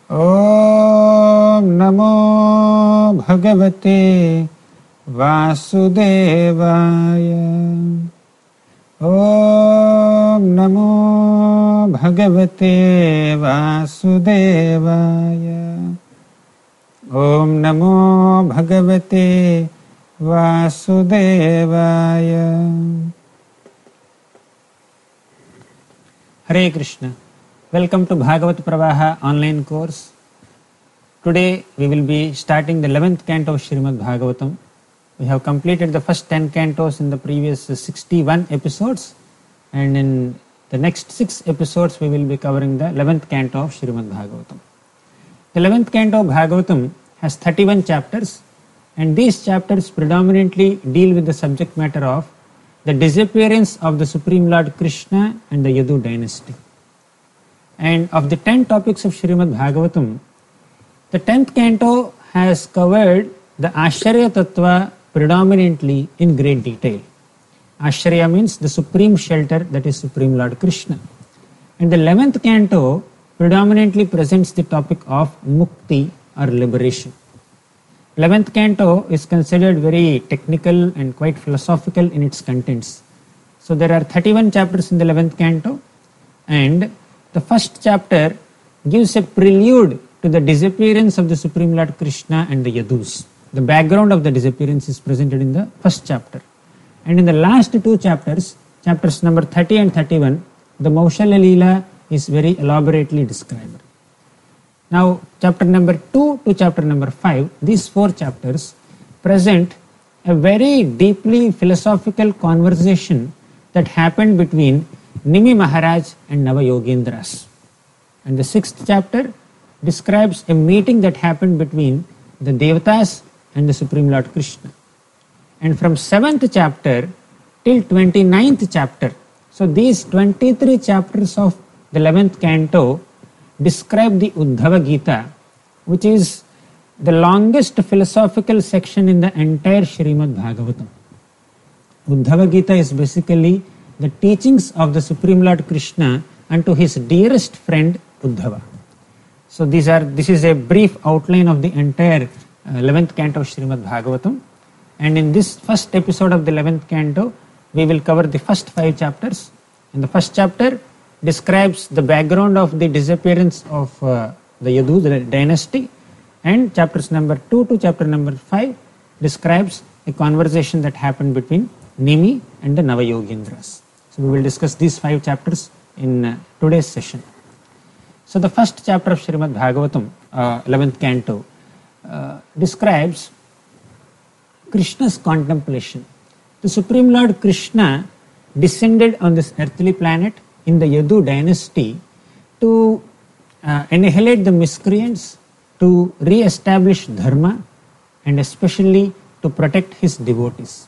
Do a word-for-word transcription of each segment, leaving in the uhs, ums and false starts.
Om Namo Bhagavate Vasudevaya. Om Namo Bhagavate Vasudevaya. Om Namo Bhagavate Vasudevaya. Hare Krishna. Welcome to Bhagavat Pravaha online course. Today we will be starting the eleventh canto of Srimad Bhagavatam. We have completed the first ten cantos in the previous sixty-one episodes, and in the next six episodes we will be covering the eleventh canto of Srimad Bhagavatam. The eleventh canto of Bhagavatam has thirty-one chapters, and these chapters predominantly deal with the subject matter of the disappearance of the Supreme Lord Krishna and the Yadu dynasty. And of the ten topics of Srimad Bhagavatam, the tenth canto has covered the Ashraya Tattva predominantly in great detail. Ashraya means the supreme shelter, that is Supreme Lord Krishna. And the eleventh canto predominantly presents the topic of Mukti or liberation. eleventh canto is considered very technical and quite philosophical in its contents. So there are thirty-one chapters in the eleventh canto, and the first chapter gives a prelude to the disappearance of the Supreme Lord Krishna and the Yadus. The background of the disappearance is presented in the first chapter. And in the last two chapters, chapters number thirty and thirty-one, the Maushalya Leela is very elaborately described. Now, chapter number two to chapter number five, these four chapters present a very deeply philosophical conversation that happened between Nimi Maharaj and Navayogendras. And the sixth chapter describes a meeting that happened between the Devatas and the Supreme Lord Krishna. And from seventh chapter till twenty-ninth chapter, so these twenty-three chapters of the eleventh canto describe the Uddhava Gita, which is the longest philosophical section in the entire Srimad Bhagavatam. Uddhava Gita is basically the teachings of the Supreme Lord Krishna unto his dearest friend Uddhava. So these are this is a brief outline of the entire uh, eleventh canto of Srimad Bhagavatam. And in this first episode of the eleventh canto, we will cover the first five chapters. And the first chapter describes the background of the disappearance of uh, the Yadu the dynasty, and chapters number two to chapter number five describes a conversation that happened between Nimi and the Navayogendras. So we will discuss these five chapters in uh, today's session. So the first chapter of Srimad Bhagavatam, uh, eleventh canto, uh, describes Krishna's contemplation. The Supreme Lord Krishna descended on this earthly planet in the Yadu dynasty to uh, annihilate the miscreants, to re-establish dharma, and especially to protect his devotees.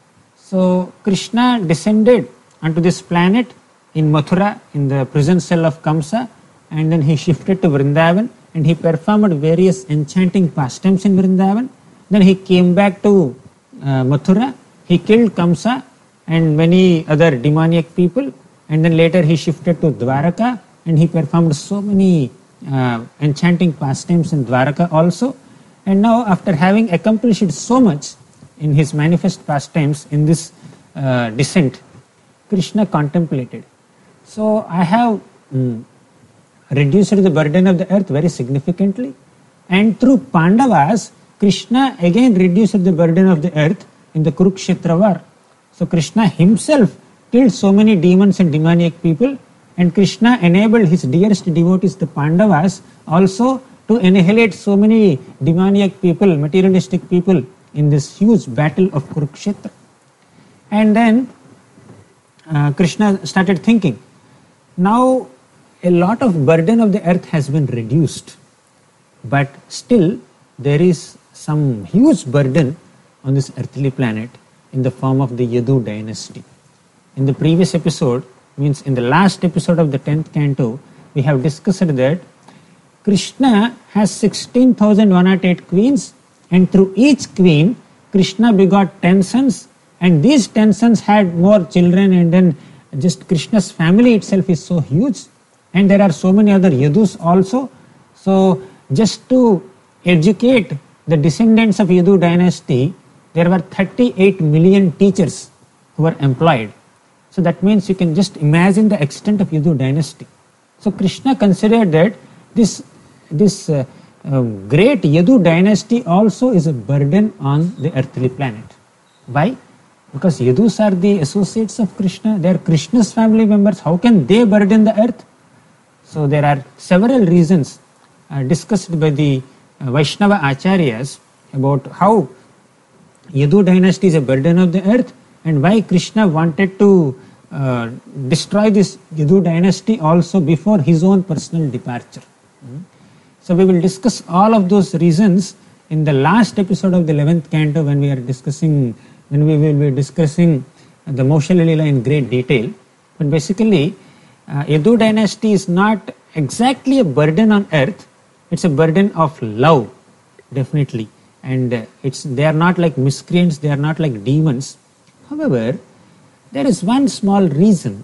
So Krishna descended onto this planet in Mathura, in the prison cell of Kamsa, and then he shifted to Vrindavan, and he performed various enchanting pastimes in Vrindavan. Then he came back to uh, Mathura, he killed Kamsa and many other demoniac people, and then later he shifted to Dwaraka, and he performed so many uh, enchanting pastimes in Dwaraka also. And now, after having accomplished so much in his manifest pastimes in this uh, descent, Krishna contemplated. So I have mm, reduced the burden of the earth very significantly, and through Pandavas, Krishna again reduced the burden of the earth in the Kurukshetra war. So Krishna himself killed so many demons and demoniac people, and Krishna enabled his dearest devotees, the Pandavas, also to annihilate so many demoniac people, materialistic people in this huge battle of Kurukshetra. And then uh, Krishna started thinking, now a lot of burden of the earth has been reduced, but still there is some huge burden on this earthly planet in the form of the Yadu dynasty. In the previous episode, means in the last episode of the tenth canto, we have discussed that Krishna has sixteen thousand one hundred eight queens, and through each queen, Krishna begot ten sons, and these ten sons had more children, and then just Krishna's family itself is so huge, and there are so many other Yadus also. So just to educate the descendants of Yadu dynasty, there were thirty-eight million teachers who were employed. So that means you can just imagine the extent of Yadu dynasty. So Krishna considered that this, this uh, uh, great Yadu dynasty also is a burden on the earthly planet. Why? Because Yadus are the associates of Krishna, they are Krishna's family members. How can they burden the earth? So there are several reasons uh, discussed by the uh, Vaishnava Acharyas about how Yadu dynasty is a burden of the earth and why Krishna wanted to uh, destroy this Yadu dynasty also before his own personal departure. Mm. So we will discuss all of those reasons in the last episode of the eleventh canto when we are discussing, when we will be discussing the Maushalya Leela in great detail. But basically, uh, Yadu dynasty is not exactly a burden on earth, it's a burden of love, definitely. And uh, it's they are not like miscreants, they are not like demons. However, there is one small reason.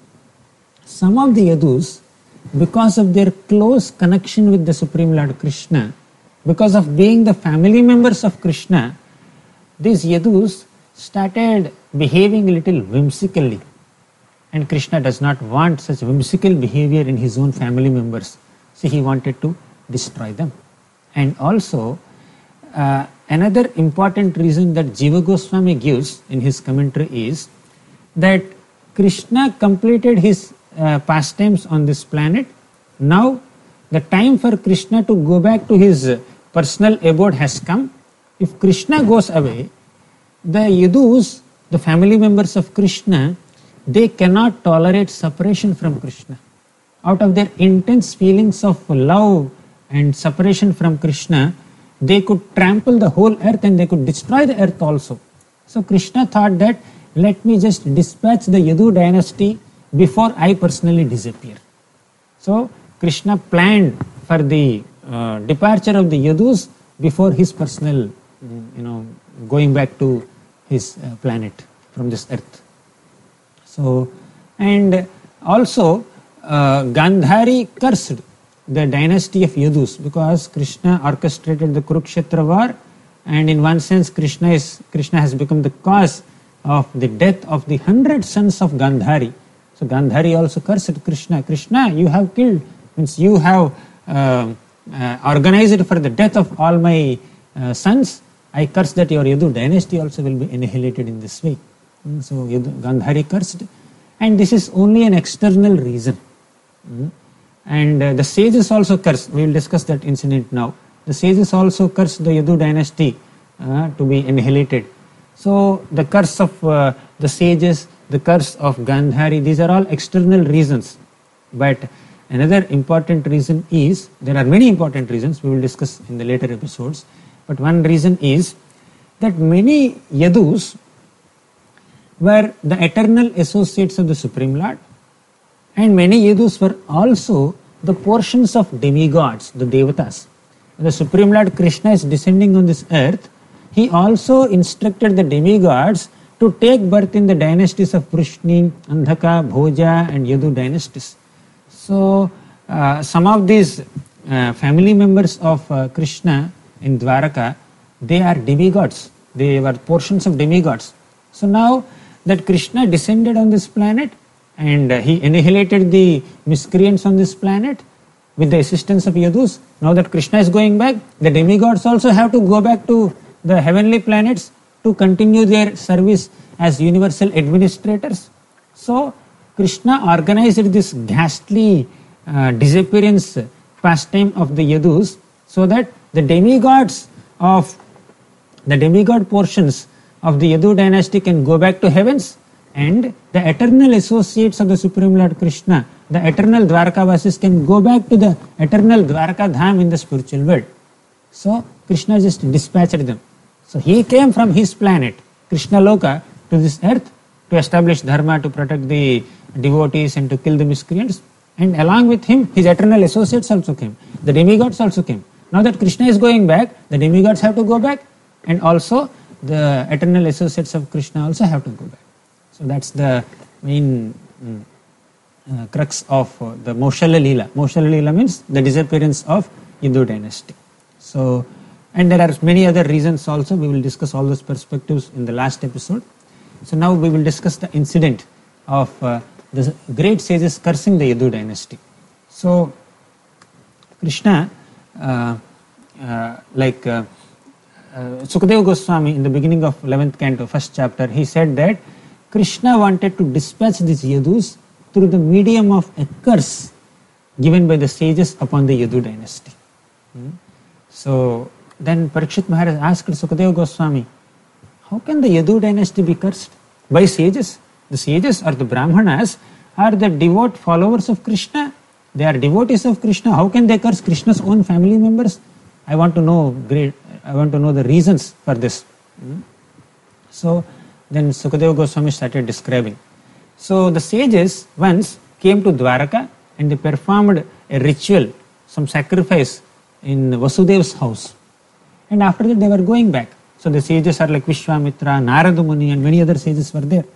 Some of the Yadus, because of their close connection with the Supreme Lord Krishna, because of being the family members of Krishna, these Yadus started behaving a little whimsically. And Krishna does not want such whimsical behavior in his own family members. So he wanted to destroy them. And also, uh, another important reason that Jiva Goswami gives in his commentary is that Krishna completed his uh, pastimes on this planet. Now, the time for Krishna to go back to his uh, personal abode has come. If Krishna goes away, the Yadus, the family members of Krishna, they cannot tolerate separation from Krishna. Out of their intense feelings of love and separation from Krishna, they could trample the whole earth and they could destroy the earth also. So Krishna thought that let me just dispatch the Yadu dynasty before I personally disappear. So Krishna planned for the uh, departure of the Yadus before his personal, you know, going back to his uh, planet from this earth. So, and also uh, Gandhari cursed the dynasty of Yadus because Krishna orchestrated the Kurukshetra war, and in one sense Krishna is Krishna has become the cause of the death of the hundred sons of Gandhari. So Gandhari also cursed Krishna. Krishna, you have killed, means you have uh, uh, organized for the death of all my uh, sons. I curse that your Yadu dynasty also will be annihilated in this way. Mm, so Yadu, Gandhari cursed, and this is only an external reason. Mm. And uh, the sages also curse. We will discuss that incident now. The sages also cursed the Yadu dynasty uh, to be annihilated. So the curse of uh, the sages, the curse of Gandhari, these are all external reasons. But another important reason is, there are many important reasons we will discuss in the later episodes, but one reason is that many Yadus were the eternal associates of the Supreme Lord, and many Yadus were also the portions of demigods, the Devatas. When the Supreme Lord Krishna is descending on this earth, he also instructed the demigods to take birth in the dynasties of Vrishni, Andhaka, Bhoja and Yadu dynasties. So uh, some of these uh, family members of uh, Krishna in Dwaraka, they are demigods. They were portions of demigods. So now that Krishna descended on this planet and uh, he annihilated the miscreants on this planet with the assistance of Yadus, now that Krishna is going back, the demigods also have to go back to the heavenly planets to continue their service as universal administrators. So Krishna organized this ghastly uh, disappearance pastime of the Yadus so that the demigods of the demigod portions of the Yadu dynasty can go back to heavens, and the eternal associates of the Supreme Lord Krishna, the eternal Dwarkavasis, can go back to the eternal Dwarka Dham in the spiritual world. So Krishna just dispatched them. So he came from his planet, Krishna Loka, to this earth to establish dharma, to protect the devotees and to kill the miscreants. And along with him, his eternal associates also came. The demigods also came. Now that Krishna is going back, the demigods have to go back, and also the eternal associates of Krishna also have to go back. So that's the main um, uh, crux of uh, the Maushalya Leela. Maushalya Leela means the disappearance of Yadu dynasty. So, and there are many other reasons also. We will discuss all those perspectives in the last episode. So now we will discuss the incident of uh, the great sages cursing the Yadu dynasty. So Krishna, uh, uh, like uh, uh, Sukadeva Goswami in the beginning of eleventh canto, first chapter, he said that Krishna wanted to dispatch these Yadus through the medium of a curse given by the sages upon the Yadu dynasty. Hmm? So then Parikshit Maharaj asked Sukadeva Goswami, how can the Yadu dynasty be cursed? By sages. The sages or the Brahmanas are the devout followers of Krishna. They are devotees of Krishna. How can they curse Krishna's own family members? I want to know great. I want to know the reasons for this. Hmm? So then Sukadeva Goswami started describing. So the sages once came to Dwaraka and they performed a ritual, some sacrifice in Vasudeva's house. And after that they were going back. So the sages are like Vishwamitra, Narada Muni and many other sages were there.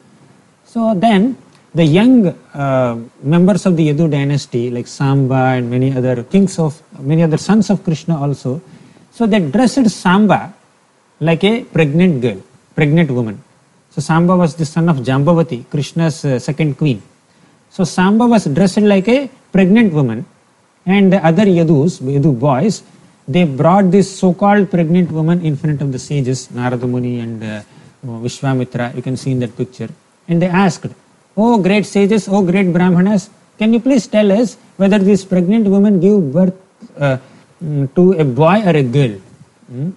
So then the young uh, members of the Yadu dynasty like Samba and many other kings of, many other sons of Krishna also, so they dressed Samba like a pregnant girl, pregnant woman. So Samba was the son of Jambavati, Krishna's uh, second queen. So Samba was dressed like a pregnant woman, and the other Yadus, Yadu boys, they brought this so-called pregnant woman in front of the sages, Narada Muni and uh, Vishwamitra, you can see in that picture. And they asked, oh great sages, oh great Brahmanas, can you please tell us whether this pregnant woman gave birth uh, to a boy or a girl? Hmm?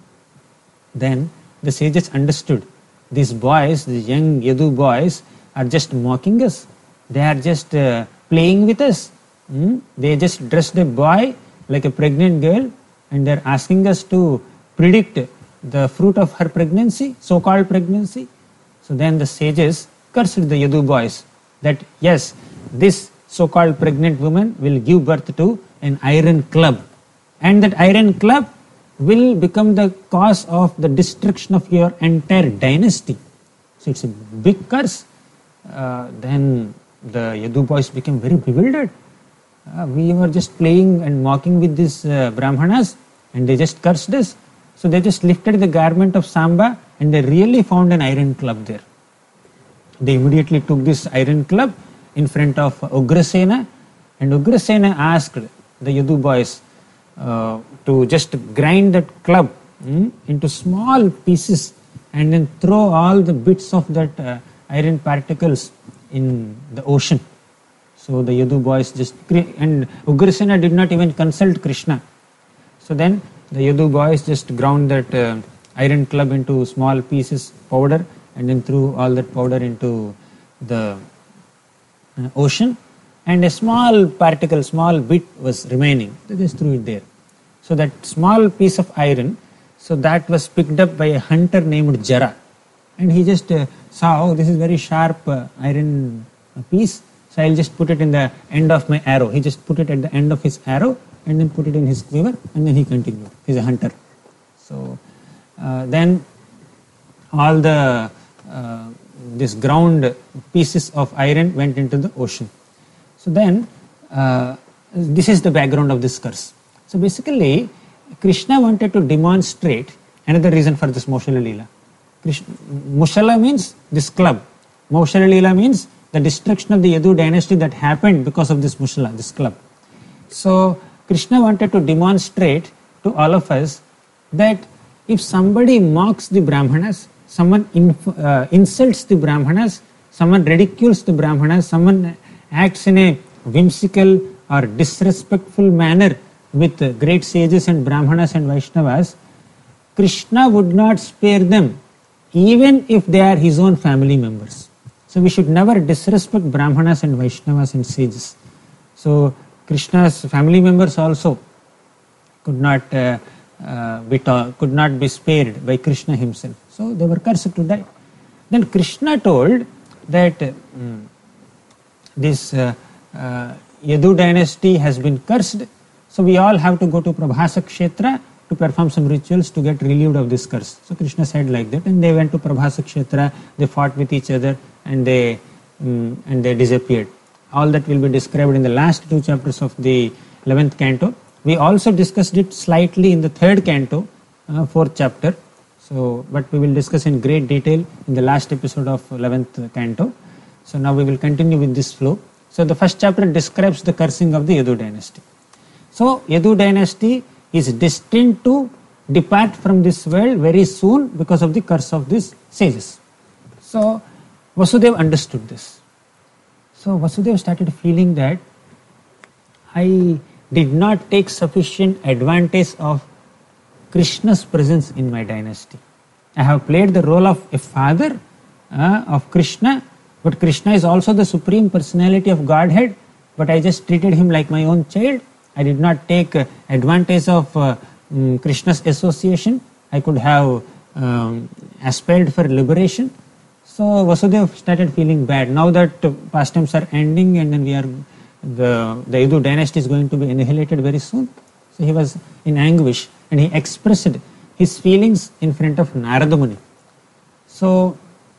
Then the sages understood. These boys, these young Yadu boys, are just mocking us. They are just uh, playing with us. Hmm? They just dressed a boy like a pregnant girl and they are asking us to predict the fruit of her pregnancy, so-called pregnancy. So then the sages cursed the Yadu boys that yes, this so-called pregnant woman will give birth to an iron club, and that iron club will become the cause of the destruction of your entire dynasty. So it's a big curse. Uh, then the Yadu boys became very bewildered. Uh, we were just playing and mocking with these uh, Brahmanas and they just cursed us. So they just lifted the garment of Samba and they really found an iron club there. They immediately took this iron club in front of Ugrasena, and Ugrasena asked the Yadu boys uh, to just grind that club mm, into small pieces and then throw all the bits of that uh, iron particles in the ocean. So the Yadu boys just, and Ugrasena did not even consult Krishna. So then the Yadu boys just ground that uh, iron club into small pieces, powder, and then threw all that powder into the uh, ocean, and a small particle, small bit was remaining. They just threw it there. So that small piece of iron, so that was picked up by a hunter named Jara, and he just uh, saw, oh, this is very sharp uh, iron piece, so I'll just put it in the end of my arrow. He just put it at the end of his arrow and then put it in his quiver, and then he continued. He's a hunter. So uh, then all the uh, this ground pieces of iron went into the ocean. So then uh, this is the background of this curse. So basically Krishna wanted to demonstrate another reason for this Maushala Leela. Krishna, Mushala means this club. Maushala Leela means the destruction of the Yadu dynasty that happened because of this Mushala, this club. So Krishna wanted to demonstrate to all of us that if somebody mocks the Brahmanas, someone inf- uh, insults the Brahmanas, someone ridicules the Brahmanas, someone acts in a whimsical or disrespectful manner with uh, great sages and Brahmanas and Vaishnavas, Krishna would not spare them even if they are his own family members. So we should never disrespect Brahmanas and Vaishnavas and sages. So Krishna's family members also could not uh, uh, be ta- could not be spared by Krishna himself. So they were cursed to die. Then Krishna told that uh, this uh, uh, Yadu dynasty has been cursed. So we all have to go to Prabhasa Kshetra to perform some rituals to get relieved of this curse. So Krishna said like that, and they went to Prabhasa Kshetra, they fought with each other, and they um, and they disappeared. All that will be described in the last two chapters of the eleventh canto. We also discussed it slightly in the third canto, uh, fourth chapter. So, but we will discuss in great detail in the last episode of eleventh canto. So now we will continue with this flow. So the first chapter describes the cursing of the Yadu dynasty. So Yadu dynasty is destined to depart from this world very soon because of the curse of these sages. So Vasudeva understood this. So Vasudeva started feeling that I did not take sufficient advantage of Krishna's presence in my dynasty. I have played the role of a father uh, of Krishna, but Krishna is also the supreme personality of Godhead, but I just treated him like my own child. I did not take uh, advantage of uh, um, Krishna's association. I could have um, aspired for liberation. So Vasudeva started feeling bad. Now that uh, pastimes are ending and then we are the the Yadu dynasty is going to be annihilated very soon. So he was in anguish and he expressed his feelings in front of Narada Muni. So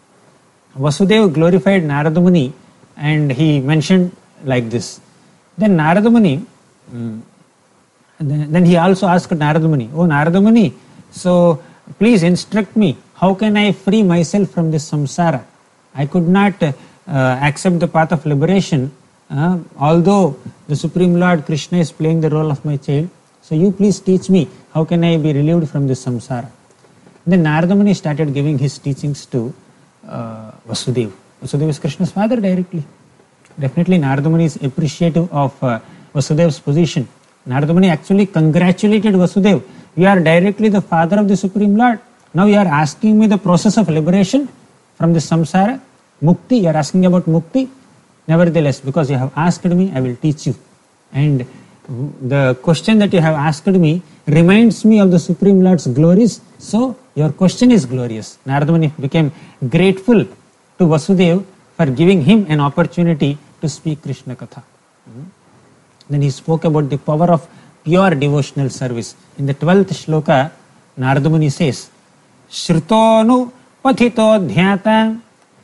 Vasudeva glorified Narada Muni and he mentioned like this. Then Narada Muni, um, then, then he also asked Narada Muni, oh Narada Muni, so please instruct me, how can I free myself from this samsara? I could not uh, accept the path of liberation, uh, although the Supreme Lord Krishna is playing the role of my child. So you please teach me, how can I be relieved from this samsara? Then Narada Muni started giving his teachings to uh, Vasudeva. Vasudeva is Krishna's father directly. Definitely Narada Muni is appreciative of uh, Vasudeva's position. Narada Muni actually congratulated Vasudeva. You are directly the father of the Supreme Lord. Now you are asking me the process of liberation from the samsara. Mukti, you are asking about mukti. Nevertheless, because you have asked me, I will teach you. And the question that you have asked me reminds me of the Supreme Lord's glories. So your question is glorious. Narada Muni became grateful to Vasudeva for giving him an opportunity to speak Krishna Katha. Mm-hmm. Then he spoke about the power of pure devotional service. In the twelfth shloka, Narada Muni says, Shrutonu pathito dhyata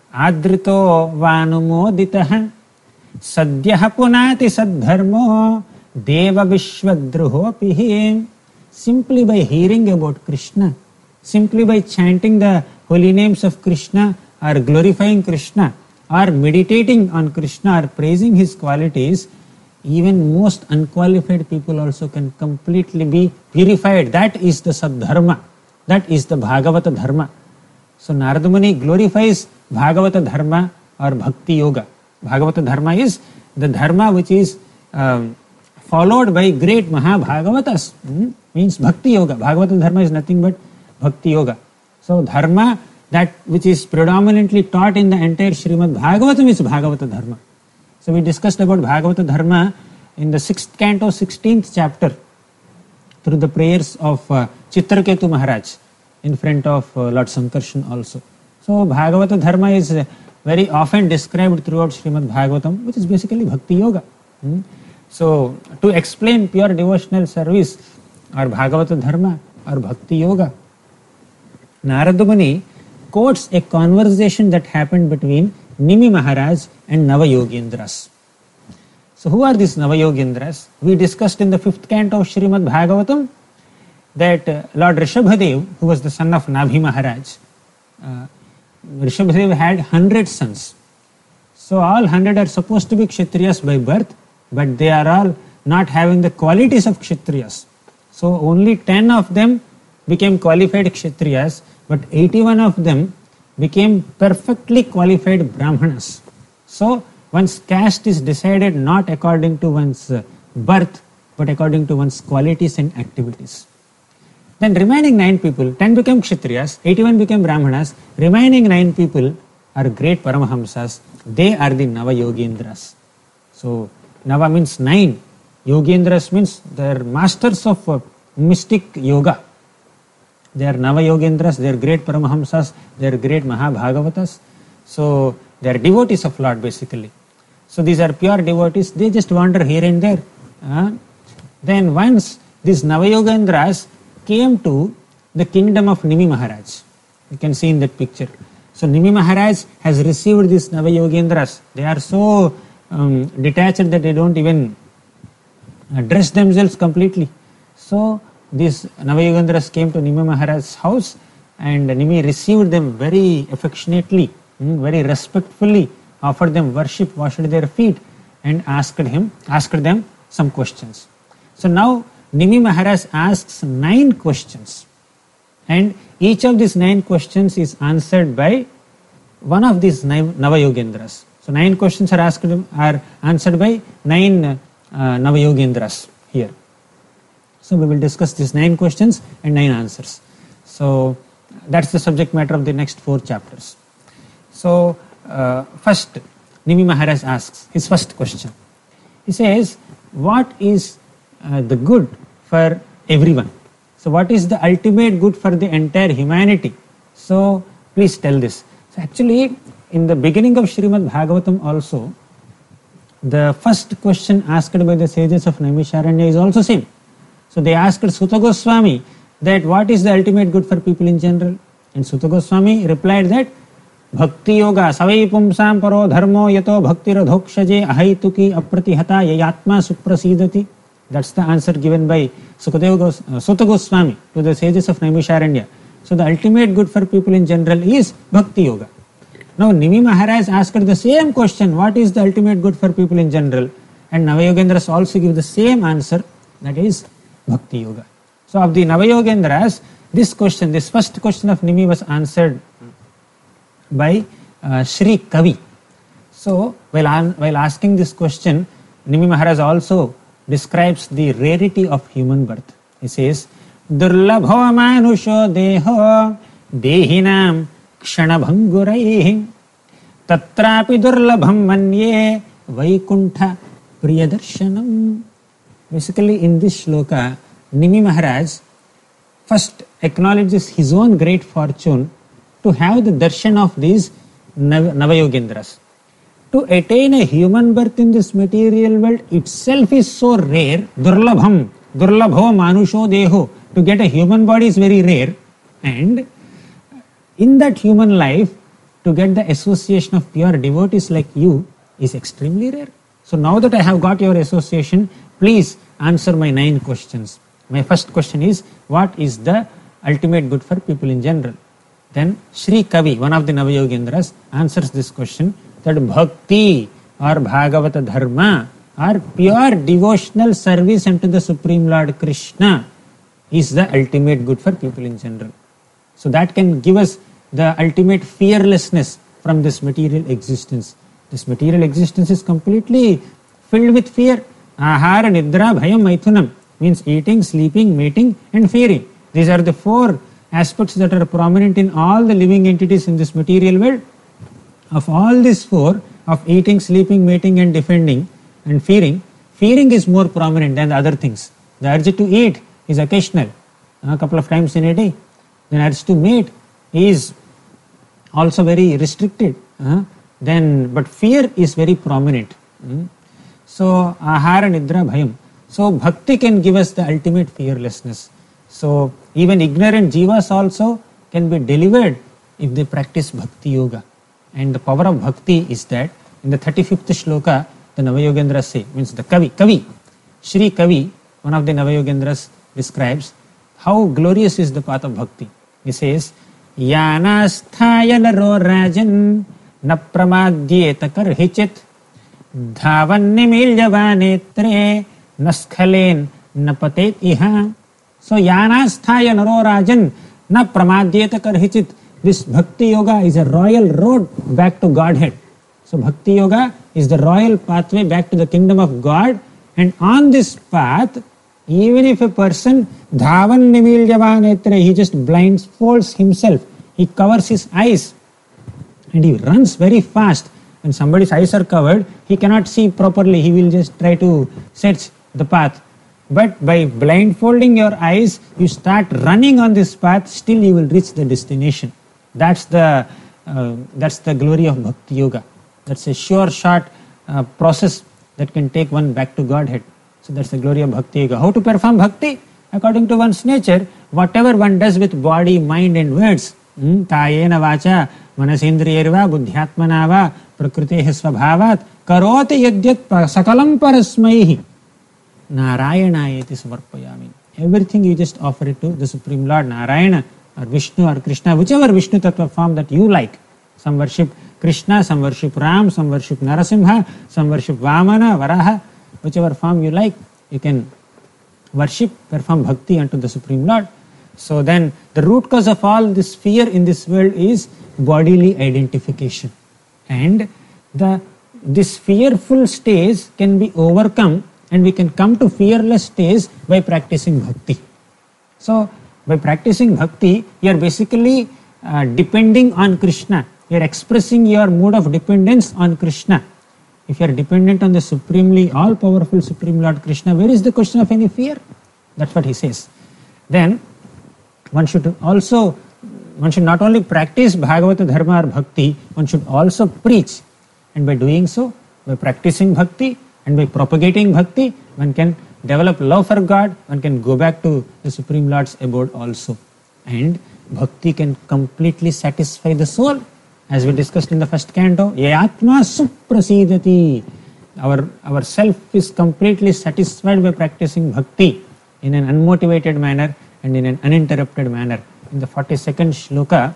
adrito vanumoditaha sadhyaha punati saddharmo deva vishwadruhopihi. Simply by hearing about Krishna, simply by chanting the holy names of Krishna or glorifying Krishna or meditating on Krishna or praising his qualities, even most unqualified people also can completely be purified. That is the Saddharma. That is the Bhagavata Dharma. So Narada Muni glorifies Bhagavata Dharma or Bhakti Yoga. Bhagavata Dharma is the Dharma which is um, followed by great Mahabhagavatas. Hmm? Means Bhakti Yoga. Bhagavata Dharma is nothing but Bhakti Yoga. So Dharma, that which is predominantly taught in the entire Srimad Bhagavatam is Bhagavata Dharma. So we discussed about Bhagavata Dharma in the sixth canto, sixteenth chapter through the prayers of uh, Chitraketu Maharaj in front of uh, Lord Sankarshan also. So Bhagavata Dharma is uh, very often described throughout Srimad Bhagavatam, which is basically Bhakti Yoga. Hmm? So to explain pure devotional service or Bhagavata Dharma or Bhakti Yoga, Narada Muni quotes a conversation that happened between Nimi Maharaj and Navayogendras. So who are these Navayogendras? We discussed in the fifth canto of Srimad Bhagavatam that uh, Lord Rishabhadev, who was the son of Nabhi Maharaj, uh, Rishabhadev had one hundred sons. So all one hundred are supposed to be Kshatriyas by birth, but they are all not having the qualities of Kshatriyas. So only ten of them became qualified Kshatriyas, but eighty-one of them became perfectly qualified Brahmanas. So one's caste is decided not according to one's birth, but according to one's qualities and activities. Then remaining nine people, ten became Kshatriyas, eighty-one became Brahmanas, remaining nine people are great Paramahamsas. They are the Navayogendras. So Nava means nine. Yogendras means they are masters of uh, mystic yoga. They are Navayogendras, they are great Paramahamsas, they are great Mahabhagavatas. So they are devotees of Lord basically. So these are pure devotees, they just wander here and there. Uh, then once these Navayogendras came to the kingdom of Nimi Maharaj. You can see in that picture. So Nimi Maharaj has received these Navayogendras. They are so um, detached that they don't even uh, dress themselves completely. So these Navayogendras came to Nimi Maharaj's house, and Nimi received them very affectionately, very respectfully, offered them worship, washed their feet, and asked him, asked them some questions. So now Nimi Maharaj asks nine questions, and each of these nine questions is answered by one of these nine Navayogendras. So nine questions are asked are answered by nine uh, Navayogendras here. So we will discuss these nine questions and nine answers. So that's the subject matter of the next four chapters. So uh, first, Nimi Maharaj asks his first question. He says, what is uh, the good for everyone? So what is the ultimate good for the entire humanity? So please tell this. So actually, in the beginning of Srimad Bhagavatam also, the first question asked by the sages of Naimisharanya is also same. So they asked Suta Goswami that what is the ultimate good for people in general? And Suta Goswami replied that Bhakti Yoga Savai Pumsam Paro Dharmo Yato Bhakti Radhokshaje Ahaituki Apratihata Yayatma Suprasidati. That's the answer given by Sukadeva Gos- uh, Suta Goswami to the sages of Naimisharanya. So the ultimate good for people in general is Bhakti Yoga. Now Nimi Maharaj asked the same question, what is the ultimate good for people in general? And Navayogendras also give the same answer, that is Bhakti Yoga. So of the Navayogendras, this question, this first question of Nimi was answered by uh, Sri Kavi. So while, an, while asking this question, Nimi Maharaj also describes the rarity of human birth. He says, Durlabho manusho deho dehinam kshanabhanguraihi tatrapi durlabham manye vaikuntha priyadarshanam. Basically in this shloka, Nimi Maharaj first acknowledges his own great fortune to have the darshan of these Nav- Navayogendras. To attain a human birth in this material world itself is so rare, durlabham, durlabho manusho deho, to get a human body is very rare, and in that human life, to get the association of pure devotees like you is extremely rare. So now that I have got your association, please answer my nine questions. My first question is, what is the ultimate good for people in general? Then Sri Kavi, one of the Navayogendras, answers this question, that bhakti or Bhagavata dharma or pure devotional service unto the Supreme Lord Krishna is the ultimate good for people in general. So that can give us the ultimate fearlessness from this material existence. This material existence is completely filled with fear. Ahara, Nidra, Bhayam, Maithunam means eating, sleeping, mating and fearing. These are the four aspects that are prominent in all the living entities in this material world. Of all these four, of eating, sleeping, mating and defending and fearing, fearing is more prominent than the other things. The urge to eat is occasional, a couple of times in a day. The urge to mate is also very restricted. Uh, then, but fear is very prominent. Mm. So, ahara, nidra, bhayam. So, bhakti can give us the ultimate fearlessness. So, even ignorant jivas also can be delivered if they practice bhakti yoga. And the power of bhakti is that in the thirty-fifth shloka, the Navayogendras say, means the Kavi, Kavi, Sri Kavi, one of the Navayogendras describes how glorious is the path of bhakti. He says, Yanasthaya naro rajan na pramadyeta karhichit dhavan nimilyavanetre naskhalen napatet iha. So Yanasthaya naro rajan na pramadyeta karhichit. This Bhakti Yoga is a royal road back to Godhead. So Bhakti Yoga is the royal pathway back to the kingdom of God. And on this path, even if a person dhavan nimilyavanetre, he just blindfolds himself, he covers his eyes and he runs very fast. When somebody's eyes are covered, he cannot see properly, he will just try to search the path. But by blindfolding your eyes, you start running on this path, still you will reach the destination. That's the uh, that's the glory of Bhakti Yoga. That's a sure short uh, process that can take one back to Godhead. So that's the glory of Bhakti Yoga. How to perform Bhakti? According to one's nature, whatever one does with body, mind and words, kayena vacha, manasindriyarva, buddhyatmanava, prakritehi svabhavat, karoti yadyat sakalam parasmaihi. Narayanaayati samarpayami. Everything you just offer it to the Supreme Lord, Narayana or Vishnu or Krishna, whichever Vishnu Tattva form that you like. Some worship Krishna, some worship Ram, some worship Narasimha, some worship Vamana, Varaha, whichever form you like, you can worship, perform bhakti unto the Supreme Lord. So then the root cause of all this fear in this world is bodily identification. And the this fearful stage can be overcome and we can come to fearless stage by practicing bhakti. So by practicing bhakti, you are basically uh, depending on Krishna. You are expressing your mood of dependence on Krishna. If you are dependent on the supremely all-powerful Supreme Lord Krishna, where is the question of any fear? That's what he says. Then one should also, one should not only practice Bhagavata Dharma or Bhakti, one should also preach. And by doing so, by practicing Bhakti and by propagating Bhakti, one can develop love for God, one can go back to the Supreme Lord's abode also. And Bhakti can completely satisfy the soul. As we discussed in the first canto, Yatma Suprasidati. Our, our self is completely satisfied by practicing Bhakti in an unmotivated manner and in an uninterrupted manner. In the forty-second shloka,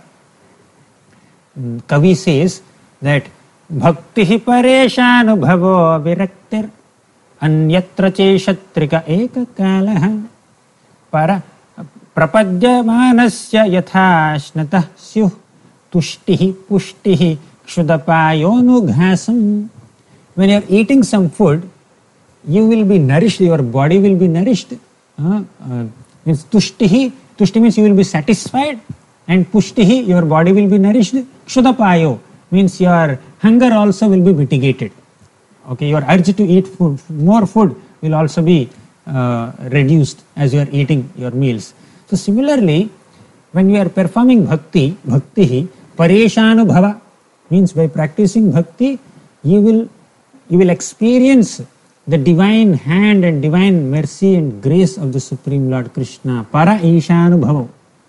Kavi says that Bhakti pareshanubhavo viraktir anyatra cheshatrika ekakalaha para prapadyamanasya yathashnatah syuh tushtihi pushtihi kshudapayonughasam. When you are eating some food, you will be nourished, your body will be nourished. Uh, uh, means tushtihi, tushti means you will be satisfied, and pushtihi, your body will be nourished. Kshudapayo means your hunger also will be mitigated. Okay, your urge to eat food, more food will also be uh, reduced as you are eating your meals. So similarly, when you are performing bhakti, bhakti, pareshanubhava means by practicing bhakti, you will you will experience the divine hand and divine mercy and grace of the Supreme Lord Krishna. Para ishanubhava.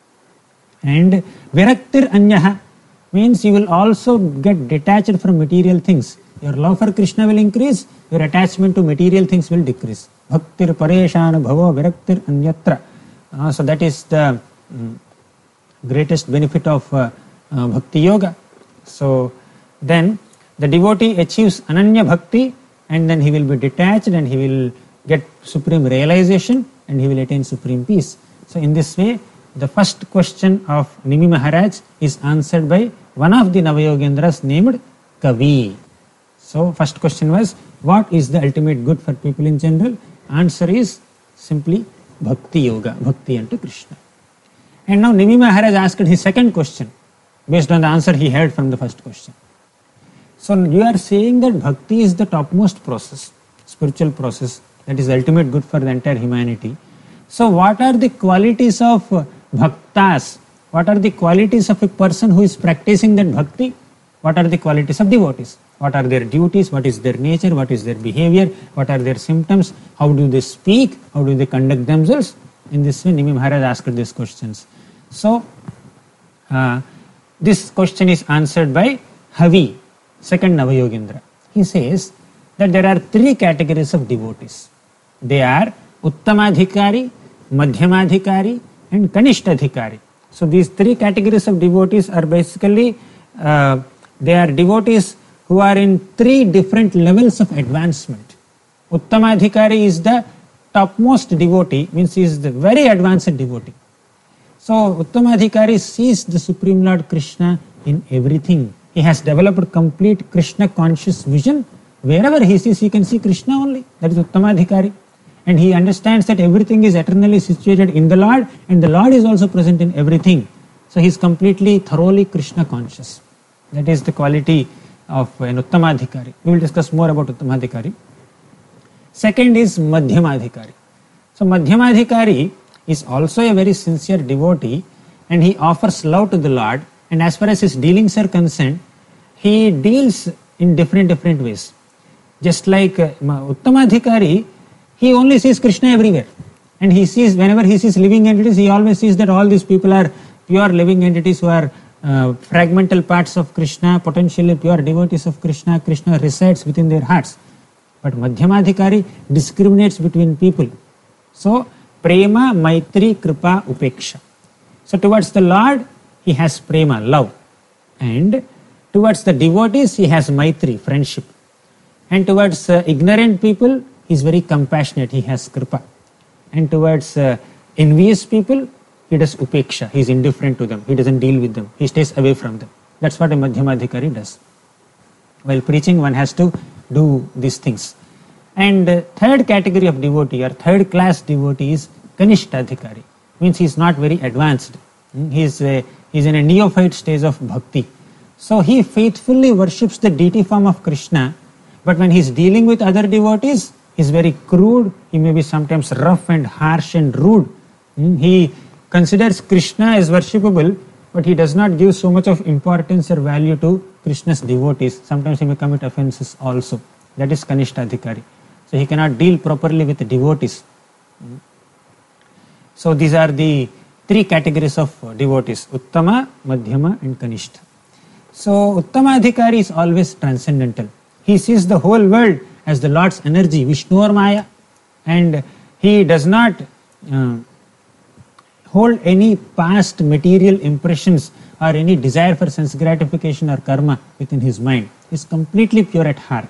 And viraktir anyaha means you will also get detached from material things. Your love for Krishna will increase, your attachment to material things will decrease. Bhaktir pareshanubhava viraktir anyatra. Uh, so that is the um, greatest benefit of uh, uh, bhakti yoga. So then the devotee achieves ananya bhakti and then he will be detached and he will get supreme realization and he will attain supreme peace. So in this way, the first question of Nimi Maharaj is answered by one of the Navayogendras named Kavi. So first question was, what is the ultimate good for people in general? Answer is simply bhakti yoga, bhakti unto Krishna. And now Nimi Maharaj asked his second question based on the answer he had from the first question. So you are saying that bhakti is the topmost process, spiritual process, that is ultimate good for the entire humanity. So what are the qualities of bhaktas? What are the qualities of a person who is practicing that bhakti? What are the qualities of devotees? What are their duties? What is their nature? What is their behavior? What are their symptoms? How do they speak? How do they conduct themselves? In this way, Nimi Maharaj asked these questions. So, uh, this question is answered by Havi, second Navayogendra. He says that there are three categories of devotees. They are Uttamadhikari, Madhyamadhikari and Kanishtadhikari. So these three categories of devotees are basically, uh, they are devotees who are in three different levels of advancement. Uttamadhikari is the topmost devotee, means he is the very advanced devotee. So Uttamadhikari sees the Supreme Lord Krishna in everything. He has developed complete Krishna conscious vision. Wherever he sees, he can see Krishna only. That is Uttamadhikari. And he understands that everything is eternally situated in the Lord and the Lord is also present in everything. So he is completely, thoroughly Krishna conscious. That is the quality of an Uttamadhikari. We will discuss more about Uttamadhikari. Second is Madhyamadhikari. So Madhyamadhikari is also a very sincere devotee and he offers love to the Lord, and as far as his dealings are concerned, he deals in different different ways. Just like uh, Uttamadhikari, he only sees Krishna everywhere, and he sees, whenever he sees living entities, he always sees that all these people are pure living entities who are uh, fragmental parts of Krishna, potentially pure devotees of Krishna. Krishna resides within their hearts. but Madhyamadhikari discriminates between people. So, prema, maitri, kripa, upeksha. So, towards the Lord, he has prema, love. And towards the devotees, he has maitri, friendship. And towards uh, ignorant people, he is very compassionate, he has kripa. And towards uh, envious people, he does upeksha, he is indifferent to them, he doesn't deal with them, he stays away from them. That's what a Madhyamadhikari does. While preaching, one has to do these things. And uh, third category of devotee or third class devotee is Kanishtadhikari. Means he is not very advanced. He is, uh, he is in a neophyte stage of bhakti. So he faithfully worships the deity form of Krishna, but when he is dealing with other devotees, he is very crude, he may be sometimes rough and harsh and rude. He considers Krishna as worshipable, but he does not give so much of importance or value to Krishna's devotees. Sometimes he may commit offenses also. That is Kanishtadhikari. So he cannot deal properly with the devotees. So these are the three categories of devotees, Uttama, Madhyama and Kanishta. So Uttamadhikari is always transcendental. He sees the whole world as the Lord's energy, Vishnu or Maya, and he does not uh, hold any past material impressions or any desire for sense gratification or karma within his mind. He is completely pure at heart.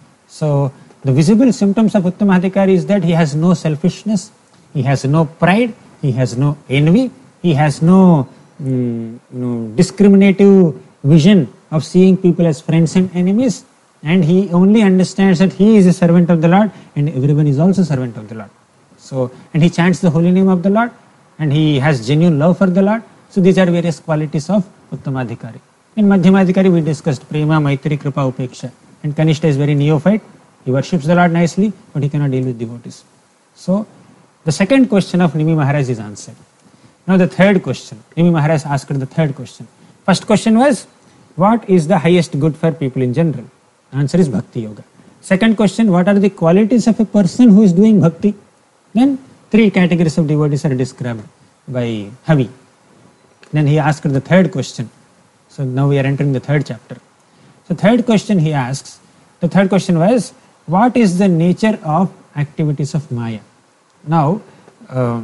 So the visible symptoms of Uttamadhikari is that he has no selfishness, he has no pride, he has no envy, he has no, um, no discriminative vision of seeing people as friends and enemies, and he only understands that he is a servant of the Lord and everyone is also a servant of the Lord. So, and he chants the holy name of the Lord and he has genuine love for the Lord. So these are various qualities of Uttamadhikari. In Madhyamadhikari we discussed Prema, Maitri, Kripa, Upeksha, and Kanishta is very neophyte. He worships the Lord nicely, but he cannot deal with devotees. So the second question of Nimi Maharaj is answered. Now the third question. Nimi Maharaj asked the third question. First question was, what is the highest good for people in general? Answer is Bhakti Yoga. Second question, what are the qualities of a person who is doing Bhakti? Then three categories of devotees are described by Havi. Then he asked the third question. So now we are entering the third chapter. So third question he asks, the third question was, what is the nature of activities of Maya? Now, uh,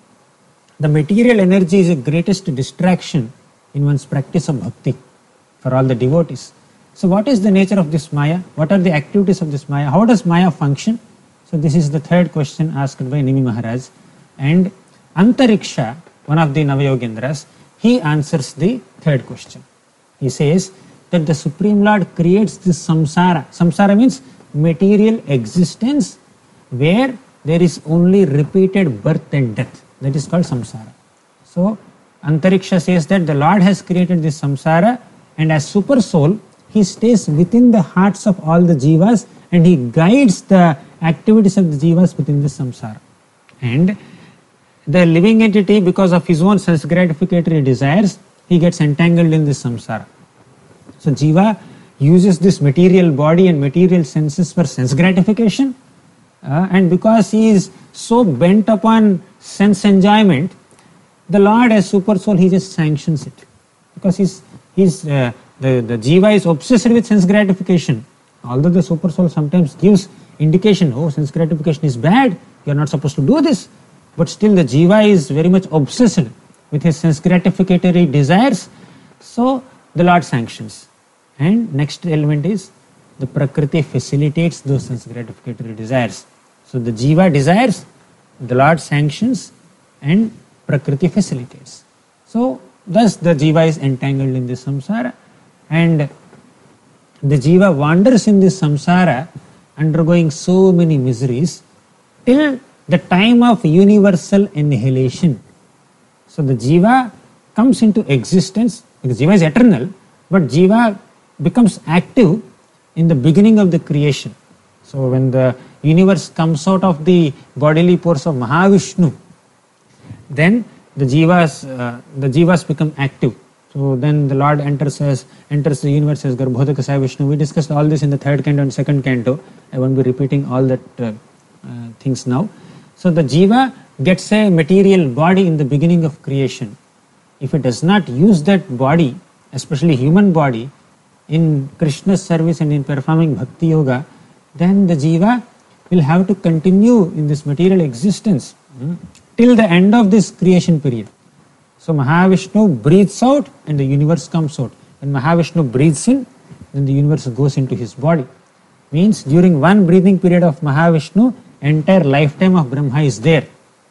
the material energy is the greatest distraction in one's practice of bhakti for all the devotees. So what is the nature of this Maya? What are the activities of this Maya? How does Maya function? So this is the third question asked by Nimi Maharaj. And Antariksha, one of the Navayogendras, he answers the third question. He says that the Supreme Lord creates this samsara. Samsara means material existence where there is only repeated birth and death. That is called samsara. So Antariksha says that the Lord has created this samsara, and as super soul, he stays within the hearts of all the jivas and he guides the activities of the jivas within the samsara. And the living entity, because of his own sense gratificatory desires, he gets entangled in this samsara. So jiva uses this material body and material senses for sense gratification, uh, and because he is so bent upon sense enjoyment, the Lord as super soul, he just sanctions it. Because he's, he's, uh, the, the jiva is obsessed with sense gratification. Although the super soul sometimes gives indication, oh, sense gratification is bad, you are not supposed to do this. But still the jiva is very much obsessed with his sense gratificatory desires. So the Lord sanctions. And next element is the Prakriti facilitates those sense gratificatory desires. So the jiva desires, the Lord sanctions, and Prakriti facilitates. So thus the jiva is entangled in this samsara, and the jiva wanders in this samsara undergoing so many miseries till the time of universal annihilation. So the jiva comes into existence, because jiva is eternal, but jiva becomes active in the beginning of the creation. So when the universe comes out of the bodily pores of Mahavishnu, then the jivas, uh, the jivas become active. So then the Lord enters as, enters the universe as Garbhodaka Sai Vishnu. We discussed all this in the third canto and second canto. I won't be repeating all that uh, uh, things now. So the jiva gets a material body in the beginning of creation. If it does not use that body, especially human body, in Krishna's service and in performing Bhakti Yoga, then the jiva will have to continue in this material existence hmm, till the end of this creation period. So Mahavishnu breathes out and the universe comes out. When Mahavishnu breathes in, then the universe goes into his body. Means during one breathing period of Mahavishnu, entire lifetime of Brahma is there.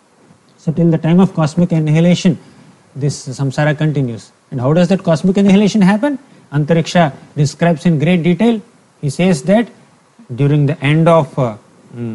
So till the time of cosmic annihilation, this samsara continues. And how does that cosmic annihilation happen? Antariksha describes in great detail. He says that during the end of uh, mm,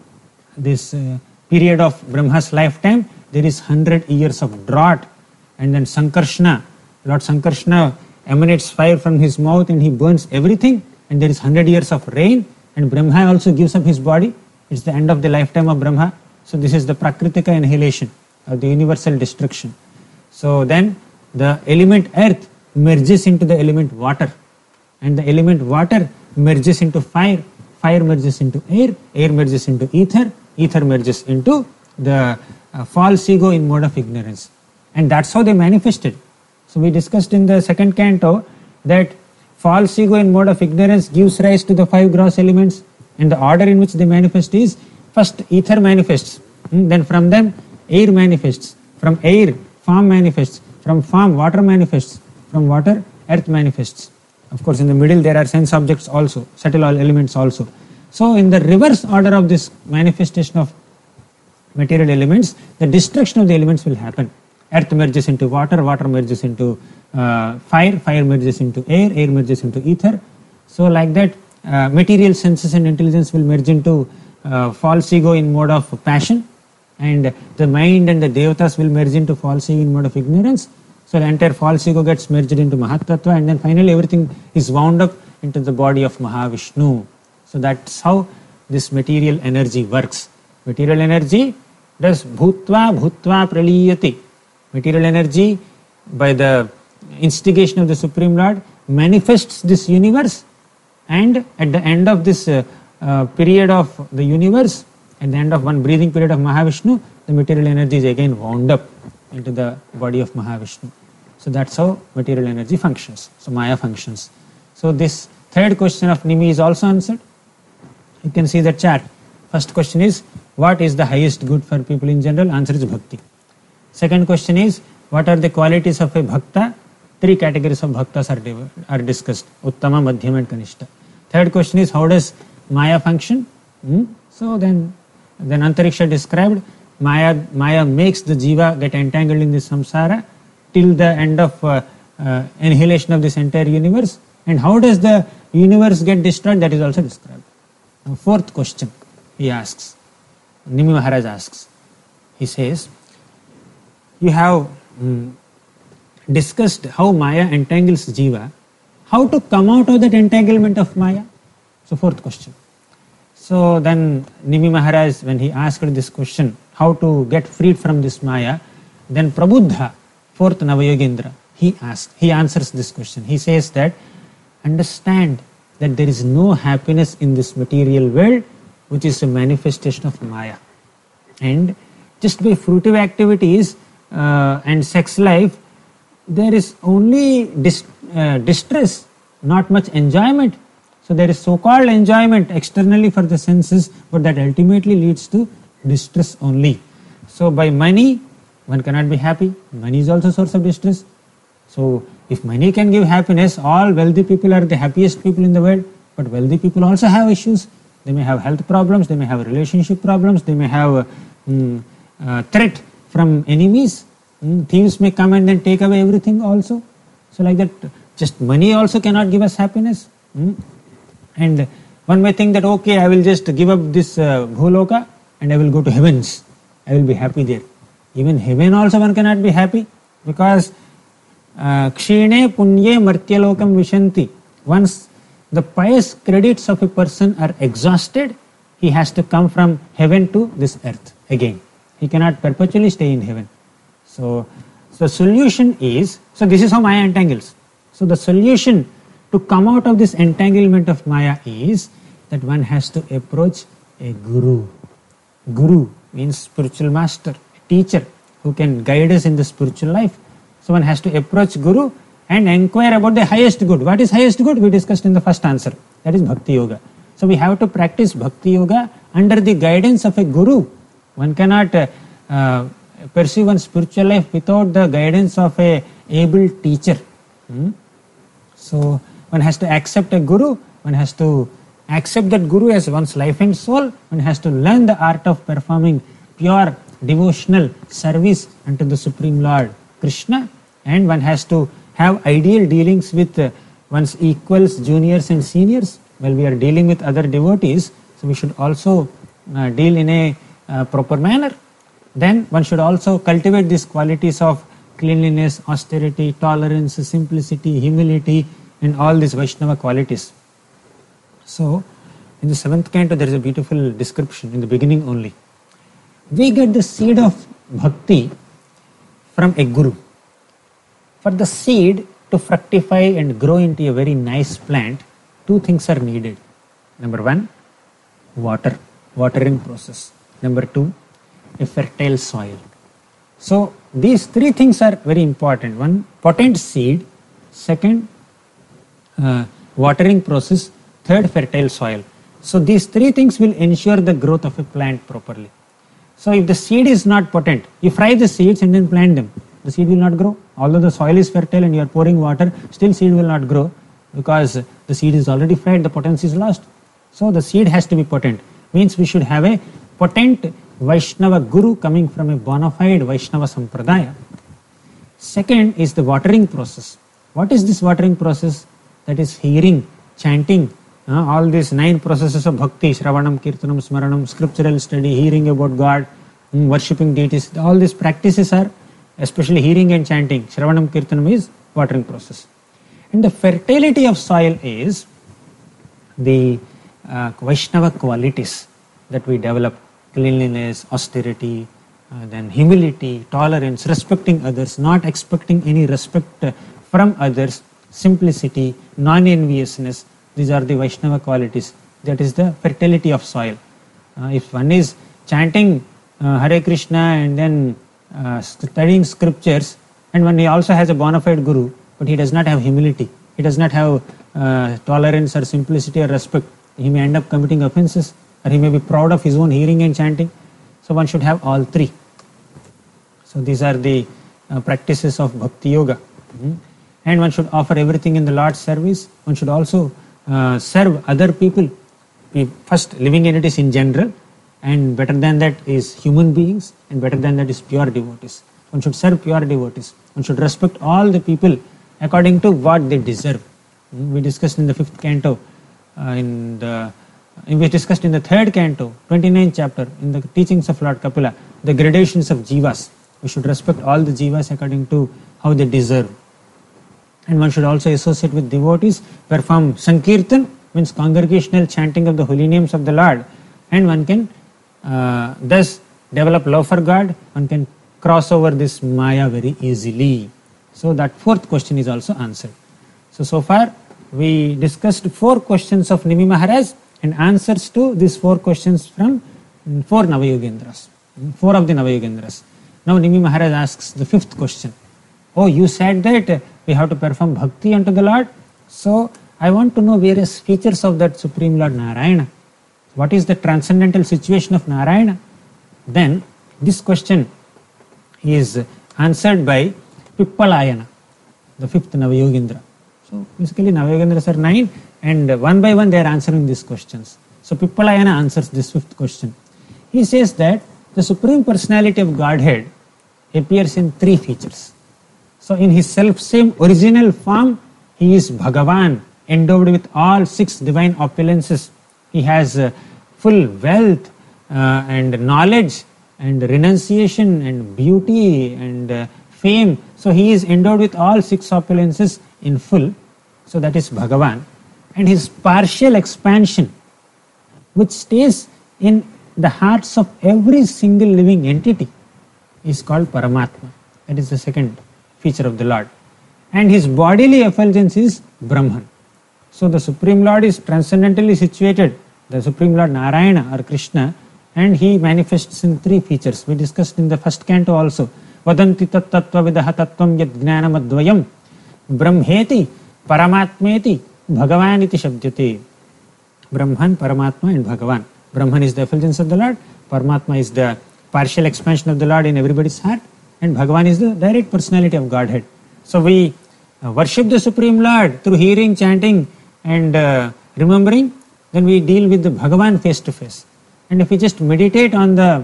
this uh, period of Brahma's lifetime, there is hundred years of drought, and then Sankarshana, Lord Sankarshana emanates fire from his mouth and he burns everything, and there is hundred years of rain, and Brahma also gives up his body. It's the end of the lifetime of Brahma. So this is the Prakritika annihilation, or the universal destruction. So then the element earth merges into the element water, and the element water merges into fire, fire merges into air, air merges into ether, ether merges into the uh, false ego in mode of ignorance. And that's how they manifested. So we discussed in the second canto that false ego in mode of ignorance gives rise to the five gross elements, and the order in which they manifest is first ether manifests, then from them air manifests, from air form manifests, from form water manifests, from water earth manifests. Of course in the middle there are sense objects also, subtle elements also. So in the reverse order of this manifestation of material elements, the destruction of the elements will happen. Earth merges into water, water merges into uh, fire, fire merges into air, air merges into ether. So like that uh, material senses and intelligence will merge into uh, false ego in mode of passion, and the mind and the devatas will merge into false ego in mode of ignorance. So the entire false ego gets merged into Mahatattva, and then finally everything is wound up into the body of Mahavishnu. So that's how this material energy works. Material energy does bhutva bhutva praliyati. Material energy, by the instigation of the Supreme Lord, manifests this universe, and at the end of this uh, uh, period of the universe, at the end of one breathing period of Mahavishnu, the material energy is again wound up into the body of Mahavishnu. So that's how material energy functions. So Maya functions. So this third question of Nimi is also answered. You can see the chart. First question is, what is the highest good for people in general? Answer is Bhakti. Second question is, what are the qualities of a Bhakta? Three categories of Bhaktas are, are discussed. Uttama, Madhyama and Kanishta. Third question is, how does Maya function? Hmm? So then, then Antariksha described, Maya, Maya makes the Jiva get entangled in this samsara till the end of uh, uh, annihilation of this entire universe. And how does the universe get destroyed? That is also described. Now, fourth question he asks, Nimi Maharaj asks, he says, you have mm, discussed how Maya entangles Jiva, how to come out of that entanglement of Maya? So fourth question. So then Nimi Maharaj, when he asked this question, how to get freed from this Maya, then Prabuddha, fourth Navayogendra, he asks, he answers this question. He says that, understand that there is no happiness in this material world which is a manifestation of Maya. And just by fruitive activities uh, and sex life, there is only dis- uh, distress, not much enjoyment. So there is so-called enjoyment externally for the senses, but that ultimately leads to distress only. So by money, one cannot be happy. Money is also a source of distress. So if money can give happiness, all wealthy people are the happiest people in the world, but wealthy people also have issues. They may have health problems, they may have relationship problems, they may have a, um, a threat from enemies. Um, thieves may come and then take away everything also. So like that, just money also cannot give us happiness. Um, and one may think that, okay, I will just give up this uh, Bhuloka and I will go to heavens. I will be happy there. Even heaven also one cannot be happy, because Kshine punye martyalokam vishanti. Once the pious credits of a person are exhausted, he has to come from heaven to this earth again. He cannot perpetually stay in heaven. So, so the solution is, so this is how Maya entangles. So the solution to come out of this entanglement of Maya is that one has to approach a guru. Guru means spiritual master, teacher who can guide us in the spiritual life. So one has to approach Guru and inquire about the highest good. What is highest good? We discussed in the first answer. That is Bhakti Yoga. So we have to practice Bhakti Yoga under the guidance of a guru. One cannot uh, uh, pursue one's spiritual life without the guidance of a able teacher. Hmm? So one has to accept a guru, one has to accept that guru as one's life and soul, one has to learn the art of performing pure devotional service unto the Supreme Lord Krishna, and one has to have ideal dealings with uh, one's equals, juniors and seniors. While we are dealing with other devotees, so we should also uh, deal in a uh, proper manner. Then one should also cultivate these qualities of cleanliness, austerity, tolerance, simplicity, humility, and all these Vaishnava qualities. So, in the seventh canto, there is a beautiful description in the beginning only. We get the seed of bhakti from a guru. For the seed to fructify and grow into a very nice plant, two things are needed. Number one, water, watering process. Number two, a fertile soil. So these three things are very important. One, potent seed. Second, uh, watering process. Third, fertile soil. So these three things will ensure the growth of a plant properly. So if the seed is not potent, you fry the seeds and then plant them, the seed will not grow. Although the soil is fertile and you are pouring water, still seed will not grow because the seed is already fried, the potency is lost. So the seed has to be potent. Means we should have a potent Vaishnava guru coming from a bona fide Vaishnava sampradaya. Second is the watering process. What is this watering process? That is hearing, chanting, uh, all these nine processes of bhakti, Shravanam, Kirtanam, Smaranam, scriptural study, hearing about God, um, worshipping deities. All these practices are, especially hearing and chanting, Shravanam, Kirtanam is watering process. And the fertility of soil is the uh, Vaishnava qualities that we develop. Cleanliness, austerity, uh, then humility, tolerance, respecting others, not expecting any respect uh, from others, simplicity, non-enviousness. These are the Vaishnava qualities. That is the fertility of soil. Uh, if one is chanting uh, Hare Krishna and then uh, studying scriptures, and when he also has a bona fide guru, but he does not have humility, he does not have uh, tolerance or simplicity or respect, he may end up committing offenses, or he may be proud of his own hearing and chanting. So one should have all three. So these are the uh, practices of Bhakti Yoga. Mm-hmm. And one should offer everything in the Lord's service. One should also uh, serve other people. First, living entities in general, and better than that is human beings, and better than that is pure devotees. One should serve pure devotees. One should respect all the people according to what they deserve. Mm-hmm. We discussed in the fifth canto, uh, in the we discussed in the third canto, twenty-ninth chapter, in the teachings of Lord Kapila, the gradations of jivas. We should respect all the jivas according to how they deserve. And one should also associate with devotees, perform Sankirtan, means congregational chanting of the holy names of the Lord. And one can uh, thus develop love for God, one can cross over this Maya very easily. So that fourth question is also answered. So, so far we discussed four questions of Nimi Maharaj, and answers to these four questions from four Navayogendras, four of the Navayogendras. Now Nimi Maharaj asks the fifth question. Oh, you said that we have to perform bhakti unto the Lord. So I want to know various features of that Supreme Lord Narayana. What is the transcendental situation of Narayana? Then this question is answered by Pippalayana, the fifth Navayogendra. So basically Navayogendras are nine, and one by one they are answering these questions. So Pippalayana answers this fifth question. He says that the Supreme Personality of Godhead appears in three features. So in his self-same original form, he is Bhagavan, endowed with all six divine opulences. He has uh, full wealth uh, and knowledge and renunciation and beauty and uh, fame. So he is endowed with all six opulences in full. So that is Bhagavan. And his partial expansion, which stays in the hearts of every single living entity, is called Paramatma. That is the second feature of the Lord. And his bodily effulgence is Brahman. So the Supreme Lord is transcendentally situated, the Supreme Lord Narayana or Krishna, and he manifests in three features. We discussed in the first canto also. Vadanti tat tattva vidaha tattvam yad gnanam advayam brahmeti paramatmeti Bhagavan iti shabdyate. Brahman, Paramatma and Bhagavan. Brahman is the effulgence of the Lord, Paramatma is the partial expansion of the Lord in everybody's heart, and Bhagavan is the direct personality of Godhead. So we uh, worship the Supreme Lord through hearing, chanting and uh, remembering, then we deal with the Bhagavan face to face. And if we just meditate on the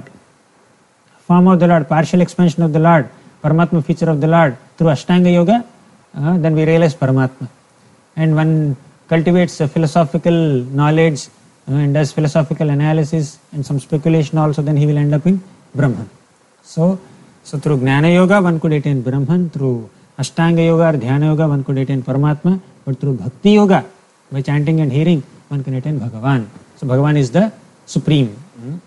form of the Lord, partial expansion of the Lord, Paramatma feature of the Lord through Ashtanga Yoga, uh, then we realize Paramatma. And one cultivates a philosophical knowledge uh, and does philosophical analysis and some speculation also, then he will end up in Brahman. So, so through Jnana Yoga one could attain Brahman, through Ashtanga Yoga or Dhyana Yoga one could attain Paramatma, but through Bhakti Yoga, by chanting and hearing, one can attain Bhagavan. So Bhagavan is the Supreme. Hmm?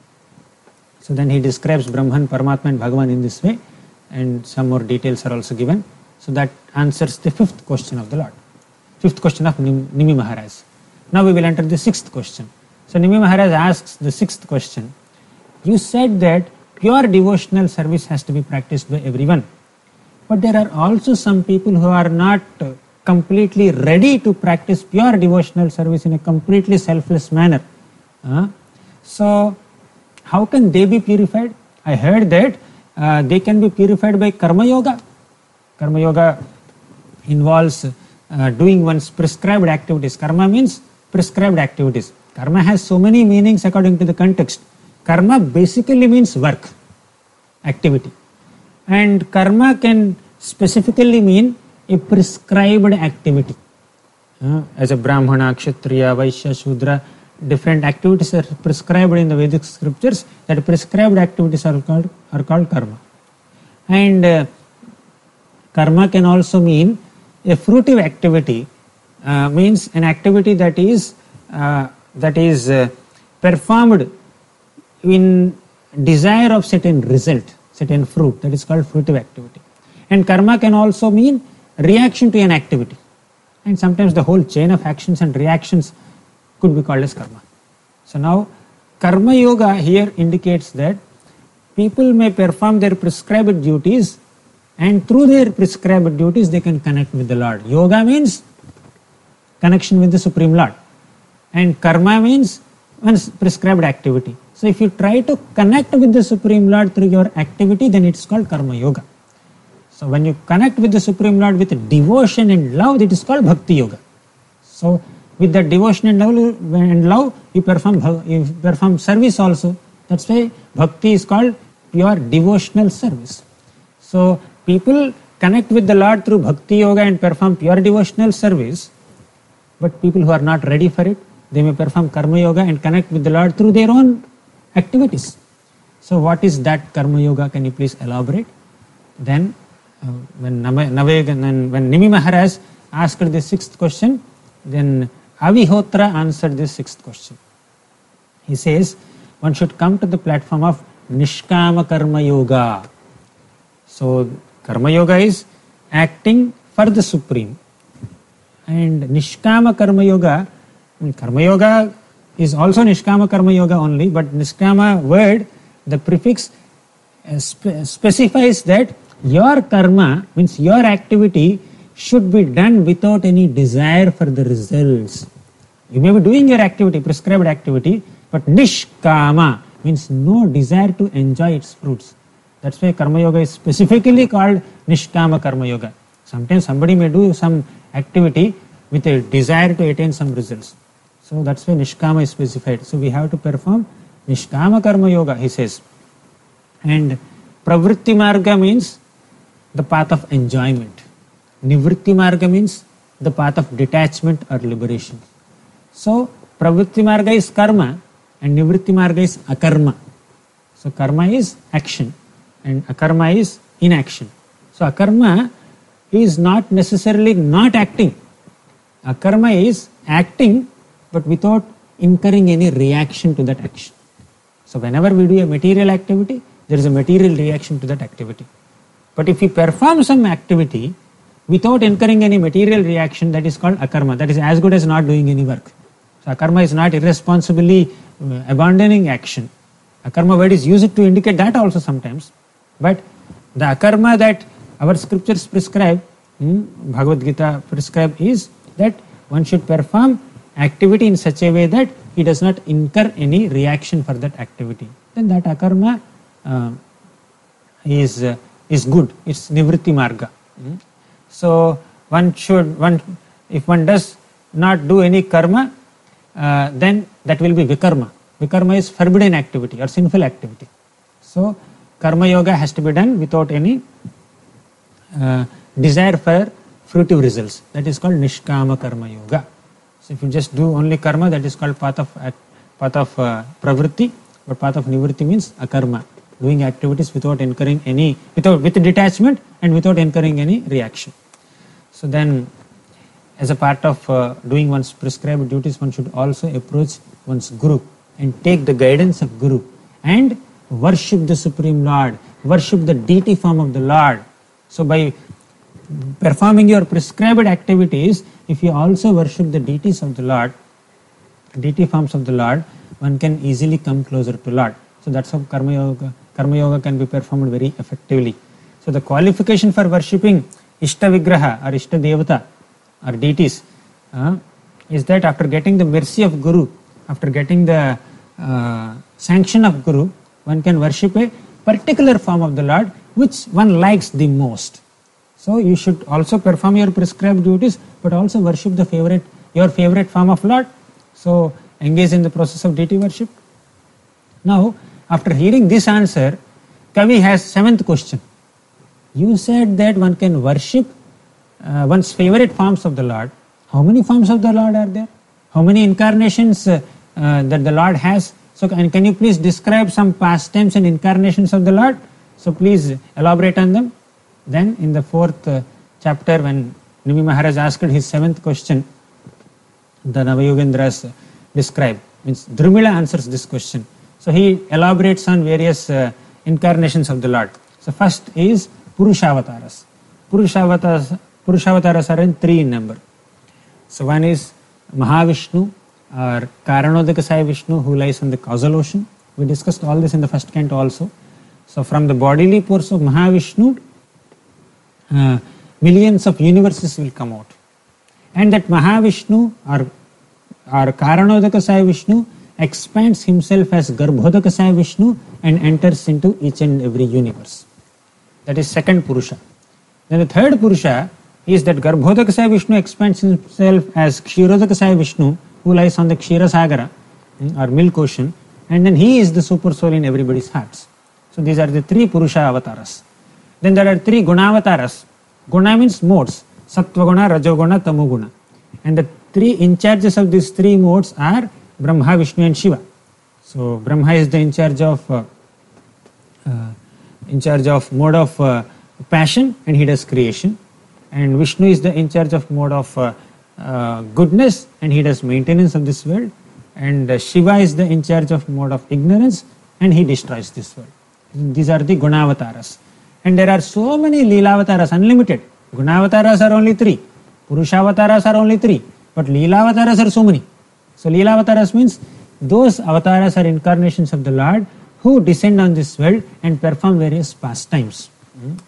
So then he describes Brahman, Paramatma and Bhagavan in this way, and some more details are also given. So that answers the fifth question of the Lord. Fifth question of Nimi Maharaj. Now we will enter the sixth question. So Nimi Maharaj asks the sixth question. You said that pure devotional service has to be practiced by everyone. But there are also some people who are not completely ready to practice pure devotional service in a completely selfless manner. Uh, so how can they be purified? I heard that uh, they can be purified by Karma Yoga. Karma Yoga involves uh, doing one's prescribed activities. Karma means prescribed activities. Karma has so many meanings according to the context. Karma basically means work, activity. And karma can specifically mean a prescribed activity. Uh, as a Brahmana, Kshatriya, Vaishya, Shudra, different activities are prescribed in the Vedic scriptures. That prescribed activities are called, are called karma. And uh, karma can also mean a fruitive activity, uh, means an activity that is uh, that is uh, performed in desire of certain result, certain fruit, that is called fruitive activity. And karma can also mean reaction to an activity. And sometimes the whole chain of actions and reactions could be called as karma. So now Karma Yoga here indicates that people may perform their prescribed duties, and through their prescribed duties they can connect with the Lord. Yoga means connection with the Supreme Lord, and karma means one's prescribed activity. So if you try to connect with the Supreme Lord through your activity, then it's called Karma Yoga. So when you connect with the Supreme Lord with devotion and love, it is called Bhakti Yoga. So with that devotion and love, and love you perform you perform service also. That's why Bhakti is called pure devotional service. So people connect with the Lord through Bhakti Yoga and perform pure devotional service, but people who are not ready for it, they may perform Karma Yoga and connect with the Lord through their own activities. So what is that Karma Yoga? Can you please elaborate? Then uh, when, Nave, when Nimi Maharaj asked the sixth question, then Avihotra answered this sixth question. He says one should come to the platform of Nishkama Karma Yoga. So Karma Yoga is acting for the Supreme. And Nishkama Karma Yoga, I mean, Karma Yoga is also Nishkama Karma Yoga only, but Nishkama word, the prefix uh, spe- specifies that your karma, means your activity, should be done without any desire for the results. You may be doing your activity, prescribed activity, but Nishkama means no desire to enjoy its fruits. That's why Karma Yoga is specifically called Nishkama Karma Yoga. Sometimes somebody may do some activity with a desire to attain some results. So that's why Nishkama is specified. So we have to perform Nishkama Karma Yoga, he says. And Pravritti Marga means the path of enjoyment. Nivritti Marga means the path of detachment or liberation. So Pravritti Marga is karma and Nivritti Marga is akarma. So karma is action and akarma is inaction. So akarma is not necessarily not acting. Akarma is acting but without incurring any reaction to that action. So whenever we do a material activity, there is a material reaction to that activity. But if we perform some activity without incurring any material reaction, that is called akarma. That is as good as not doing any work. So akarma is not irresponsibly uh, abandoning action. Akarma word is used to indicate that also sometimes. But the akarma that our scriptures prescribe, hmm, Bhagavad Gita prescribe, is that one should perform activity in such a way that he does not incur any reaction for that activity, then that akarma uh, is uh, is good. It's nivritti marga. Mm. So one should one if one does not do any karma, uh, then that will be vikarma. Vikarma is forbidden activity or sinful activity. So karma yoga has to be done without any uh, desire for fruitive results. That is called nishkama karma yoga. So if you just do only karma, that is called path of path of uh, pravritti, but path of nivritti means akarma, doing activities without incurring any, without with detachment and without incurring any reaction. So then, as a part of uh, doing one's prescribed duties, one should also approach one's guru and take the guidance of guru and worship the Supreme Lord, worship the deity form of the Lord. So by performing your prescribed activities, if you also worship the deities of the Lord, deity forms of the Lord, one can easily come closer to Lord. So that's how karma yoga, karma yoga can be performed very effectively. So the qualification for worshipping Ishta Vigraha or Ishta Devata or deities uh, is that after getting the mercy of Guru, after getting the uh, sanction of Guru, one can worship a particular form of the Lord which one likes the most. So you should also perform your prescribed duties, but also worship the favorite, your favorite form of Lord. So engage in the process of deity worship. Now, after hearing this answer, Kavi has seventh question. You said that one can worship uh, one's favorite forms of the Lord. How many forms of the Lord are there? How many incarnations uh, uh, that the Lord has? So and can you please describe some pastimes and incarnations of the Lord? So please elaborate on them. Then in the fourth uh, chapter, when Nimi Maharaj asked his seventh question, the Navayogendras describe, means Drumila answers this question. So he elaborates on various uh, incarnations of the Lord. So first is Purushavatas. Purushavatas, Purushavatas are in three in number. So one is Mahavishnu or Karanodakasaya Vishnu, who lies on the causal ocean. We discussed all this in the first canto also. So from the bodily pores of Mahavishnu, uh, millions of universes will come out. And that Mahavishnu or, or Karanodakasaya Vishnu expands himself as Garbhodakasaya Vishnu and enters into each and every universe. That is second Purusha. Then the third Purusha is that Garbhodakasaya Vishnu expands himself as Kshirodakasaya Vishnu, who lies on the Kshira Sagara or milk ocean, and then he is the super soul in everybody's hearts. So these are the three Purusha avatars. Then there are three Gunavataras. Guna means modes, Sattvaguna, Rajoguna, Tamoguna. And the three in charges of these three modes are Brahma, Vishnu and Shiva. So Brahma is the in charge of uh, uh, in charge of mode of uh, passion, and he does creation. And Vishnu is the in charge of mode of uh, uh, goodness, and he does maintenance of this world. And uh, Shiva is the in charge of mode of ignorance, and he destroys this world. These are the Gunavataras. And there are so many Leelavataras, unlimited. Gunavataras are only three. Purushavataras are only three. But Leelavataras are so many. So Leelavataras means those avatars are incarnations of the Lord who descend on this world and perform various pastimes. Mm.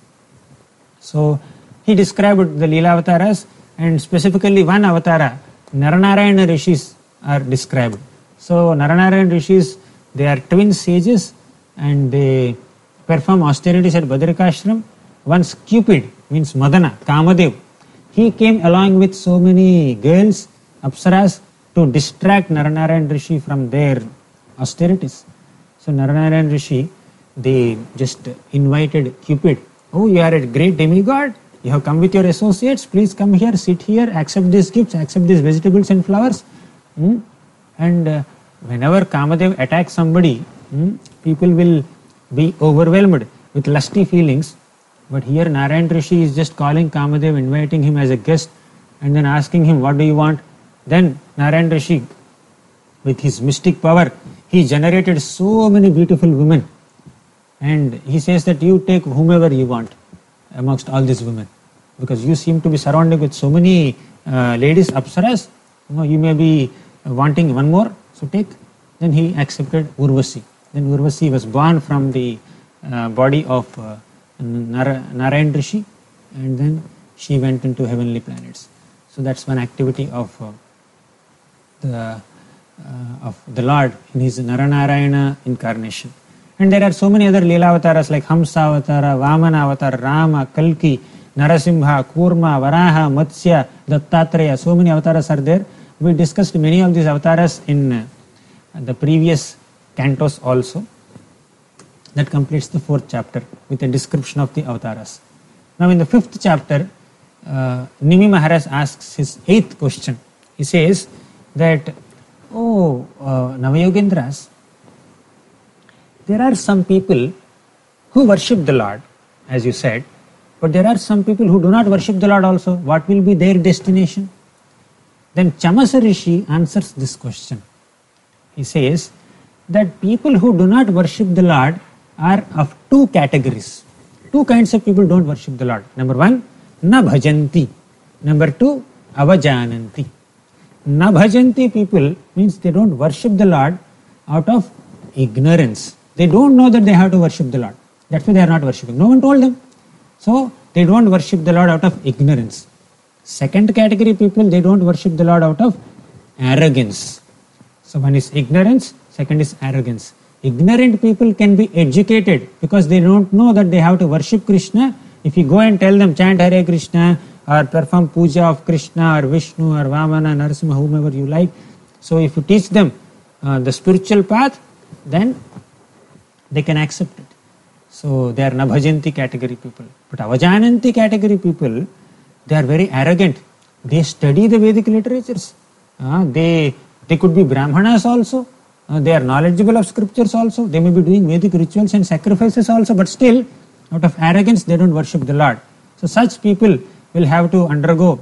So he described the Leelavataras, and specifically one avatara, Naranarayana Rishis, are described. So Naranarayana Rishis, they are twin sages and they perform austerities at Badrikashram. Once Cupid, means Madana, Kamadev, he came along with so many girls, Apsaras, to distract Naranarayan Rishi from their austerities. So Naranarayan Rishi, they just invited Cupid. Oh, you are a great demigod. You have come with your associates. Please come here, sit here, accept these gifts, accept these vegetables and flowers. Mm? And uh, whenever Kamadev attacks somebody, mm, people will be overwhelmed with lusty feelings. But here Narayan Rishi is just calling Kamadev, inviting him as a guest, and then asking him, what do you want? Then Narayan Rishi, with his mystic power, he generated so many beautiful women. And he says that you take whomever you want amongst all these women, because you seem to be surrounded with so many uh, ladies, Apsaras. You know, you may be wanting one more, so take. Then he accepted Urvasi. Then Urvasi was born from the uh, body of uh, Nar- Narayan Rishi, and then she went into heavenly planets. So that's one activity of uh, the uh, of the Lord in his Naranarayana incarnation. And there are so many other Leela avatars like Hamsa avatara, Vamana avatar, Rama, Kalki, Narasimha, Kurma, Varaha, Matsya, Dattatreya, so many avatars are there. We discussed many of these avatars in uh, the previous cantos also. That completes the fourth chapter with a description of the avatars. Now in the fifth chapter, uh, Nimi Maharaj asks his eighth question. He says that, oh, uh, Navayogendras, there are some people who worship the Lord, as you said, but there are some people who do not worship the Lord also. What will be their destination? Then Chamasa Rishi answers this question. He says that people who do not worship the Lord are of two categories. Two kinds of people don't worship the Lord. Number one, na bhajanti. Number two, avajananti. Na bhajanti people means they don't worship the Lord out of ignorance. They don't know that they have to worship the Lord. That's why they are not worshipping. No one told them. So they don't worship the Lord out of ignorance. Second category people, they don't worship the Lord out of arrogance. So one is ignorance, second is arrogance. Ignorant people can be educated because they don't know that they have to worship Krishna. If you go and tell them chant Hare Krishna or perform puja of Krishna or Vishnu or Vamana, Narasimha, whomever you like. So if you teach them uh, the spiritual path, then they can accept it. So they are Nabhajanti category people. But Avajananti category people, they are very arrogant. They study the Vedic literatures. Uh, they, they could be Brahmanas also. Uh, they are knowledgeable of scriptures also. They may be doing Vedic rituals and sacrifices also, but still, out of arrogance, they don't worship the Lord. So such people will have to undergo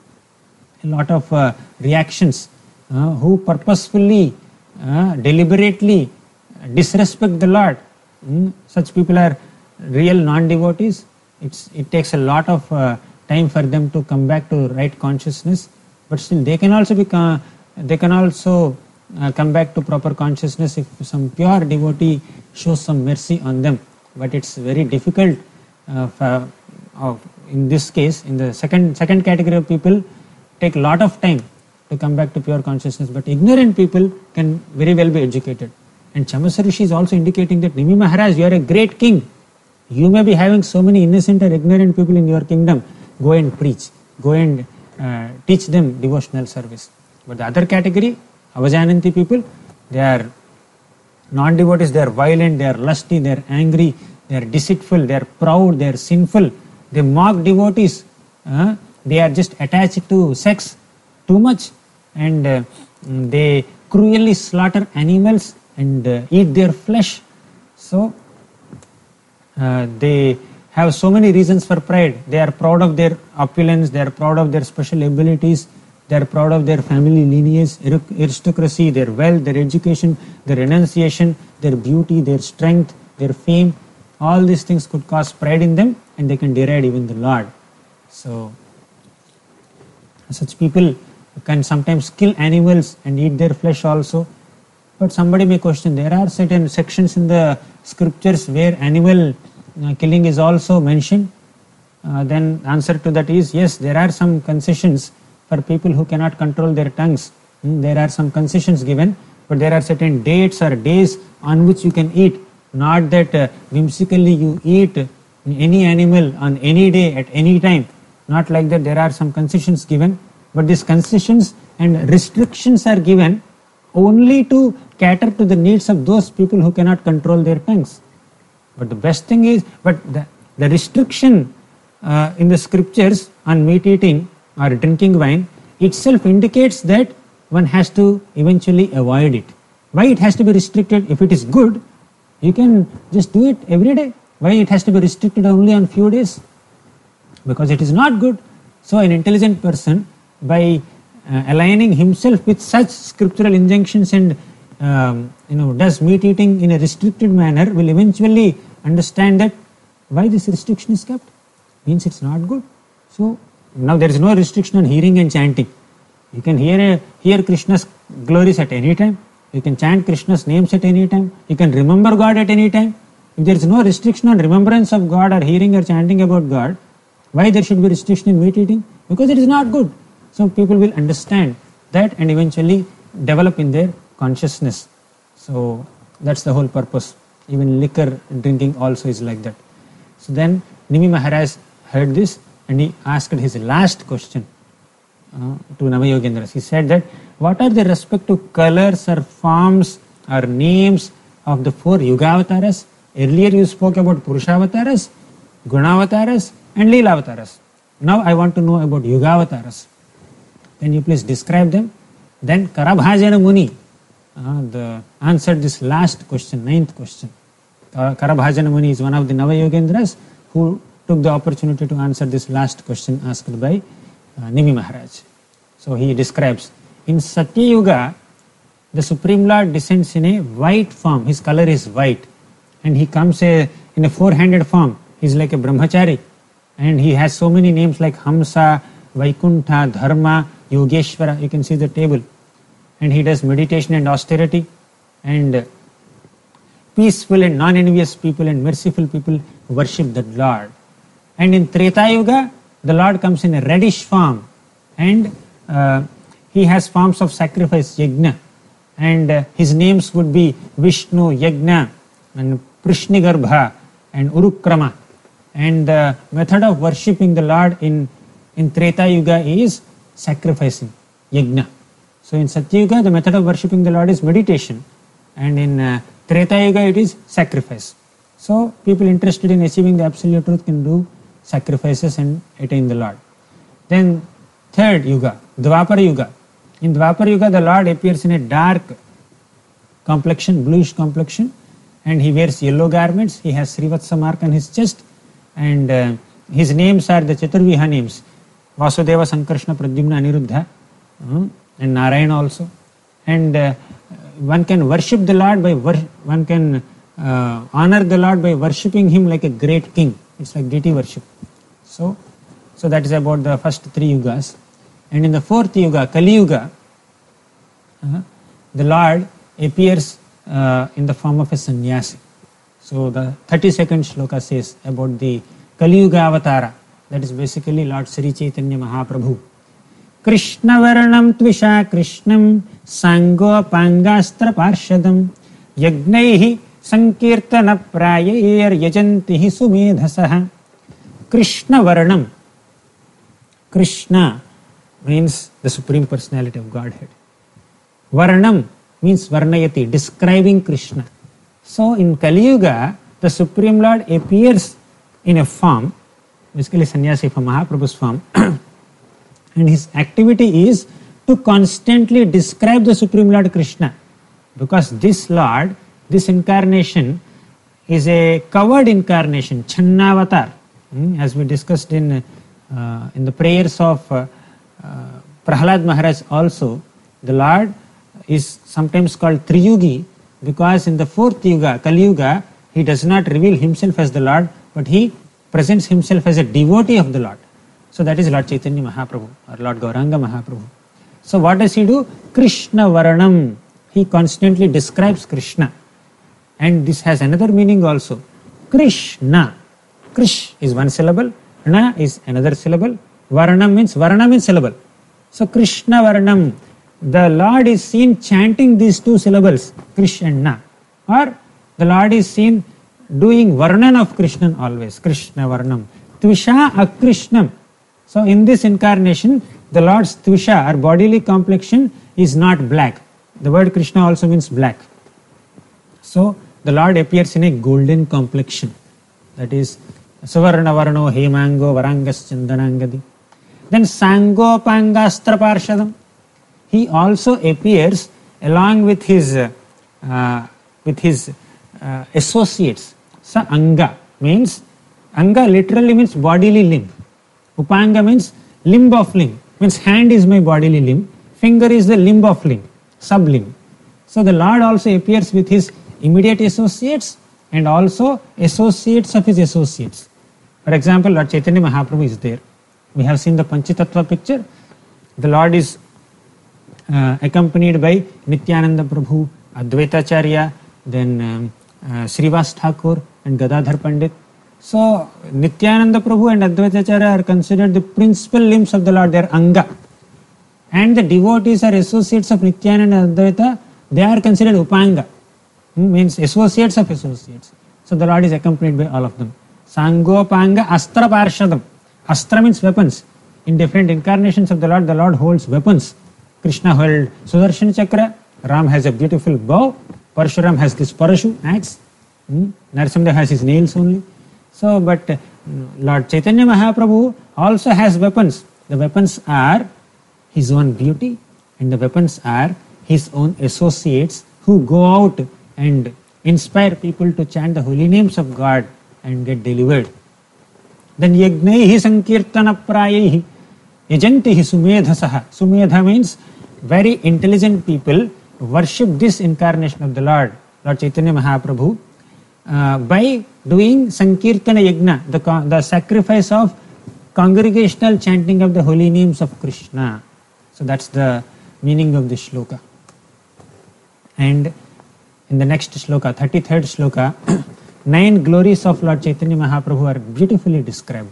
a lot of uh, reactions uh, who purposefully, uh, deliberately disrespect the Lord. Mm, such people are real non-devotees. It's, it takes a lot of uh, time for them to come back to right consciousness, but still they can also be, uh, they can also Uh, come back to proper consciousness if some pure devotee shows some mercy on them. But it's very difficult uh, for, uh, in this case, in the second second category of people, take a lot of time to come back to pure consciousness. But ignorant people can very well be educated. And Chamasa Rishi is also indicating that Nimi Maharaj, you are a great king. You may be having so many innocent or ignorant people in your kingdom. Go and preach. Go and uh, teach them devotional service. But the other category, Avajananti people, they are non-devotees, they are violent, they are lusty, they are angry, they are deceitful, they are proud, they are sinful, they mock devotees, uh, they are just attached to sex too much, and uh, they cruelly slaughter animals and uh, eat their flesh. So uh, they have so many reasons for pride. They are proud of their opulence, they are proud of their special abilities, they are proud of their family lineage, aristocracy, their wealth, their education, their renunciation, their beauty, their strength, their fame. All these things could cause pride in them, and they can deride even the Lord. So such people can sometimes kill animals and eat their flesh also. But somebody may question, there are certain sections in the scriptures where animal uh, killing is also mentioned. Uh, then answer to that is, yes, there are some concessions for people who cannot control their tongues. Mm, there are some concessions given, but there are certain dates or days on which you can eat. Not that uh, whimsically you eat any animal on any day at any time. Not like that. There are some concessions given, but these concessions and restrictions are given only to cater to the needs of those people who cannot control their tongues. But the best thing is, but the, the restriction uh, in the scriptures on meat eating or drinking wine itself indicates that one has to eventually avoid it. Why it has to be restricted? If it is good, you can just do it every day. Why it has to be restricted only on few days? Because it is not good. So an intelligent person, by uh, aligning himself with such scriptural injunctions and um, you know does meat eating in a restricted manner, will eventually understand that why this restriction is kept. Means it's not good. So now there is no restriction on hearing and chanting. You can hear a, hear Krishna's glories at any time. You can chant Krishna's names at any time. You can remember God at any time. If there is no restriction on remembrance of God or hearing or chanting about God, why there should be restriction in meat eating? Because it is not good. So people will understand that and eventually develop in their consciousness. So that's the whole purpose. Even liquor drinking also is like that. So then Nimi Maharaj heard this and he asked his last question uh, to Navayogendras. He said that, what are the respective colors or forms or names of the four Yuga-avataras? Earlier you spoke about Purusha-avataras, Guna-avataras and Leela-avataras. Now I want to know about Yuga-avataras. Can you please describe them? Then Karabhajana Muni uh, the answered this last question, ninth question. Uh, Karabhajana Muni is one of the Navayogendras who took the opportunity to answer this last question asked by uh, Nimi Maharaj. So he describes, in Satya Yuga, the Supreme Lord descends in a white form. His color is white. And he comes a, in a four-handed form. He is like a brahmachari. And he has so many names like Hamsa, Vaikuntha, Dharma, Yogeshwara. You can see the table. And he does meditation and austerity. And peaceful and non-envious people and merciful people worship the Lord. And in Treta Yuga, the Lord comes in a reddish form. And uh, he has forms of sacrifice, yajna. And uh, his names would be Vishnu, Yajna, and Prishnigarbha, and Urukrama. And the method of worshipping the Lord in, in Treta Yuga is sacrificing, yajna. So in Satya Yuga, the method of worshipping the Lord is meditation. And in uh, Treta Yuga, it is sacrifice. So people interested in achieving the absolute truth can do sacrifices and attain the Lord. Then third Yuga, Dvapara Yuga. In Dvapara Yuga, the Lord appears in a dark complexion, bluish complexion, and he wears yellow garments. He has Srivatsa mark on his chest, and uh, his names are the Chaturviha names, Vasudeva, Sankarshna, Pradyumna, Aniruddha, uh, and Narayana also. And uh, one can worship the Lord by, wor- one can uh, honor the Lord by worshipping him like a great king. It's like deity worship. So, so that is about the first three yugas. And in the fourth yuga, Kali Yuga, uh, the Lord appears uh, in the form of a sannyasi. So the thirty-second shloka says about the Kali Yuga avatara. That is basically Lord Sri Chaitanya Mahaprabhu. Krishna Varanam Tvisha Krishnam Sango Pangastra Parshadam Yagnaihi Sankirtana Prayayar Yajantihi Sumedhasaha. Krishna Varanam. Krishna means the Supreme Personality of Godhead. Varanam means Varnayati, describing Krishna. So in Kali Yuga, the Supreme Lord appears in a form, basically sannyasi from Mahaprabhu's form, and his activity is to constantly describe the Supreme Lord Krishna. Because this Lord, this incarnation is a covered incarnation, Channavatar. Hmm? As we discussed in, uh, in the prayers of uh, Uh, Prahlad Maharaj also, the Lord is sometimes called Triyugi because in the fourth Yuga, Kali Yuga, he does not reveal himself as the Lord, but he presents himself as a devotee of the Lord. So that is Lord Chaitanya Mahaprabhu or Lord Gauranga Mahaprabhu. So what does he do? Krishna Varanam. He constantly describes Krishna. And this has another meaning also. Krishna. Krish is one syllable, Na is another syllable. Varanam means, Varana means syllable. So Krishna Varanam, the Lord is seen chanting these two syllables, Krish and Na. Or the Lord is seen doing Varnan of Krishna always, Krishna Varanam. Tvisha Akrishnam. So in this incarnation, the Lord's Tvisha or bodily complexion is not black. The word Krishna also means black. So the Lord appears in a golden complexion. That is Suvarna Varano Hemango Varangas Chandanangadi. Then Sangopangastra Parshadam. He also appears along with his uh, uh, with his uh, associates. Sa Anga means, Anga literally means bodily limb. Upanga means limb of limb. Means hand is my bodily limb. Finger is the limb of limb. Sublimb. So the Lord also appears with his immediate associates and also associates of his associates. For example, Lord Chaitanya Mahaprabhu is there. We have seen the Panchatattva picture. The Lord is uh, accompanied by Nityananda Prabhu, Advaitacharya, then um, uh, Srivas Thakur and Gadadhar Pandit. So Nityananda Prabhu and Advaitacharya are considered the principal limbs of the Lord. They are Anga. And the devotees are associates of Nityananda and Advaita they are considered upanga, means associates of associates. So the Lord is accompanied by all of them. Sangopanga Astra Parshadam. Astra means weapons. In different incarnations of the Lord, the Lord holds weapons. Krishna held Sudarshan Chakra, Ram has a beautiful bow, Parshuram has this parashu, axe, hmm? Narasimha has his nails only. So, but uh, Lord Chaitanya Mahaprabhu also has weapons. The weapons are his own beauty, and the weapons are his own associates who go out and inspire people to chant the holy names of God and get delivered. Then Yagnaihi Sankirtana Prayahi Yajantihi Sumedhasaha. Sumedha means very intelligent people worship this incarnation of the Lord, Lord Chaitanya Mahaprabhu, uh, by doing Sankirtana Yagna, the, the sacrifice of congregational chanting of the holy names of Krishna. So that's the meaning of this shloka. And in the next shloka, thirty-third shloka, nine glories of Lord Chaitanya Mahaprabhu are beautifully described.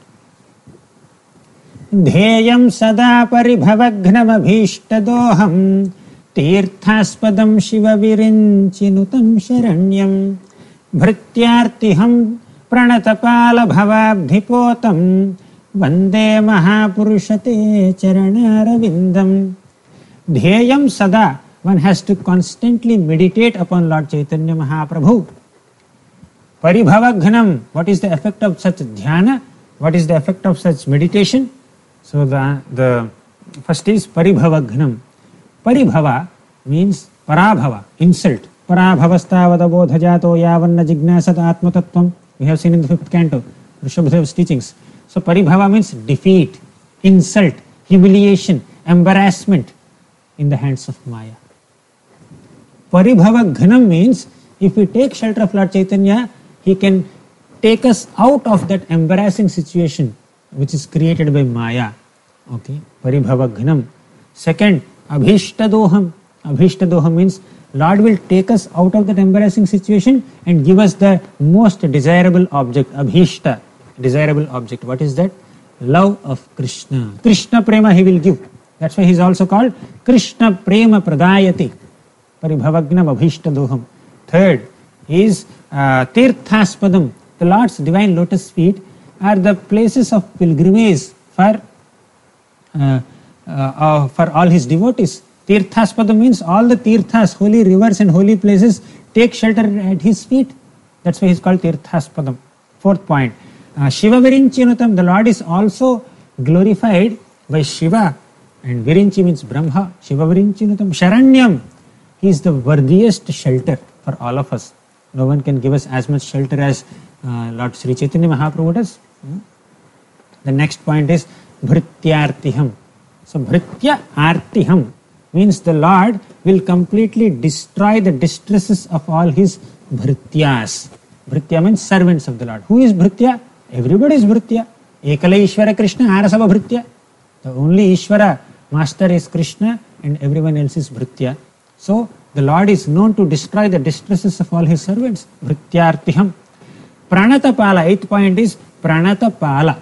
Dheyam sada paribhavagnam abhishtadoham tirthaspadam shiva virinchinutam sharanyam bhrityartiham pranatapala bhavabdhipotam vande mahapurushate charanaravindam. Dheyam sada, one has to constantly meditate upon Lord Chaitanya Mahaprabhu. Paribhavagnam, what is the effect of such dhyana? What is the effect of such meditation? So the, the first is paribhavagnam. Paribhava means parabhava, insult. Parabhavastavadabodhajato yavanna jignasat atmatattvam. We have seen in the fifth canto, Rishabhadev's teachings. So paribhava means defeat, insult, humiliation, embarrassment in the hands of Maya. Paribhavagnam means if we take shelter of Lord Chaitanya, he can take us out of that embarrassing situation which is created by Maya. Okay, Paribhavagnam. Second, Abhishtadoham. Abhishtadoham means Lord will take us out of that embarrassing situation and give us the most desirable object. Abhishta, desirable object. What is that? Love of Krishna. Krishna Prema he will give. That's why he is also called Krishna Prema Pradayati. Paribhavagnam Abhishtadoham. Third is uh, Tirthaspadam. The Lord's divine lotus feet are the places of pilgrimage for uh, uh, uh, for all his devotees. Tirthaspadam means all the tirthas, holy rivers and holy places take shelter at his feet. That's why he is called Tirthaspadam. Fourth point, uh, Shiva Virinchinutam. The Lord is also glorified by Shiva, and Virinchi means Brahma. Shiva Virinchinutam Sharanyam. He is the worthiest shelter for all of us. No one can give us as much shelter as uh, Lord Sri Chaitanya Mahaprabhu does. Hmm? The next point is Bhrityartiham. So Bhritya Artiham means the Lord will completely destroy the distresses of all his Bhrityas. Bhritya means servants of the Lord. Who is Bhritya? Everybody is Bhritya. Ekala Ishvara Krishna Arasava Bhritya. The only Ishvara master is Krishna and everyone else is Bhritya. So the Lord is known to destroy the distresses of all his servants. Bhrityartiham. Pranatapala. Eighth point is Pranatapala.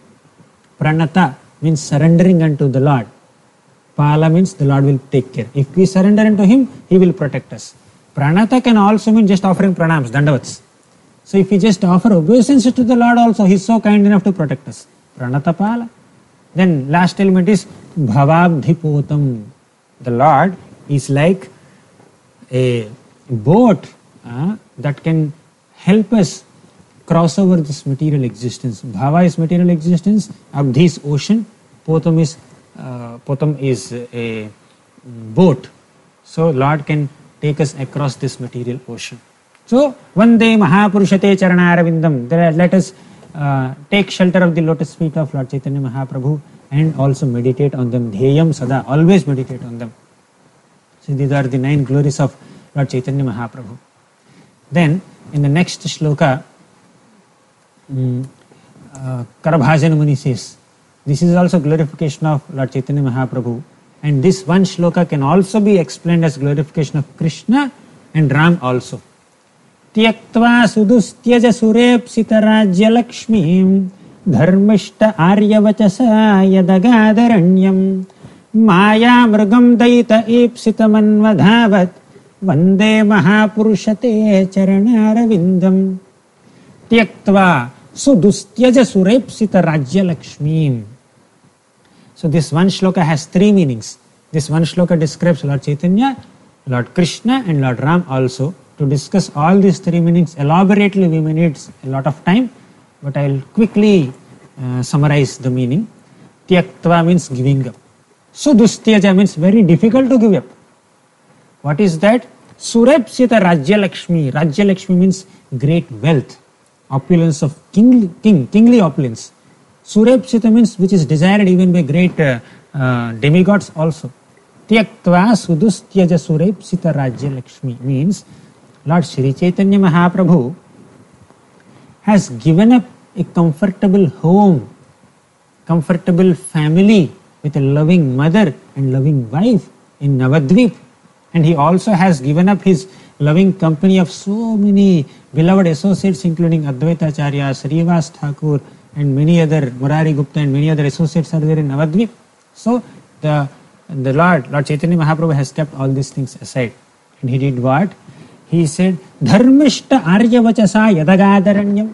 Pranata means surrendering unto the Lord. Pala means the Lord will take care. If we surrender unto him, he will protect us. Pranata can also mean just offering pranams, dandavats. So if we just offer obeisance to the Lord also, he is so kind enough to protect us. Pranatapala. Then last element is Bhavabdhipotam. The Lord is like a boat uh, that can help us cross over this material existence. Bhava is material existence, Abdhi is ocean, Potam is uh, Potam is a boat. So Lord can take us across this material ocean. So Vande Mahapurushate Charanaravindam. Let us uh, take shelter of the lotus feet of Lord Chaitanya Mahaprabhu and also meditate on them. Dheyam Sada, always meditate on them. So these are the nine glories of Lord Chaitanya Mahaprabhu. Then in the next shloka, um, uh, Karabhajan Muni says, this is also glorification of Lord Chaitanya Mahaprabhu, and this one shloka can also be explained as glorification of Krishna and Ram also. Tyaktva sudustyaja surepsita rajya lakshmim dharmishta aryavachasa yadagadharanyam maya mrugam daita ipsita manvadhavat Vande Mahapurusha te Charanaravindam Tyaktva Sudustyaja Surepsita Rajya Lakshmi. So this one shloka has three meanings. This one shloka describes Lord Chaitanya, Lord Krishna and Lord Ram also. To discuss all these three meanings elaborately we may need a lot of time, but I will quickly uh, summarize the meaning. Tyaktva means giving up. Sudustyaja means very difficult to give up. What is that? Surepsita Rajya Lakshmi. Rajya Lakshmi means great wealth, opulence of king, king kingly opulence. Surepsita means which is desired even by great uh, uh, demigods also. Tyaktva Sudustyaja Surepsita Rajya Lakshmi means Lord Shri Chaitanya Mahaprabhu has given up a comfortable home, comfortable family with a loving mother and loving wife in Navadvip. And he also has given up his loving company of so many beloved associates including Advaita Acharya, Srivas Thakur and many other, Murari Gupta and many other associates are there in Navadvip. So the, the Lord, Lord Chaitanya Mahaprabhu has kept all these things aside. And he did what? He said, Dharmishta Aryavachasa Yadagadharanyam.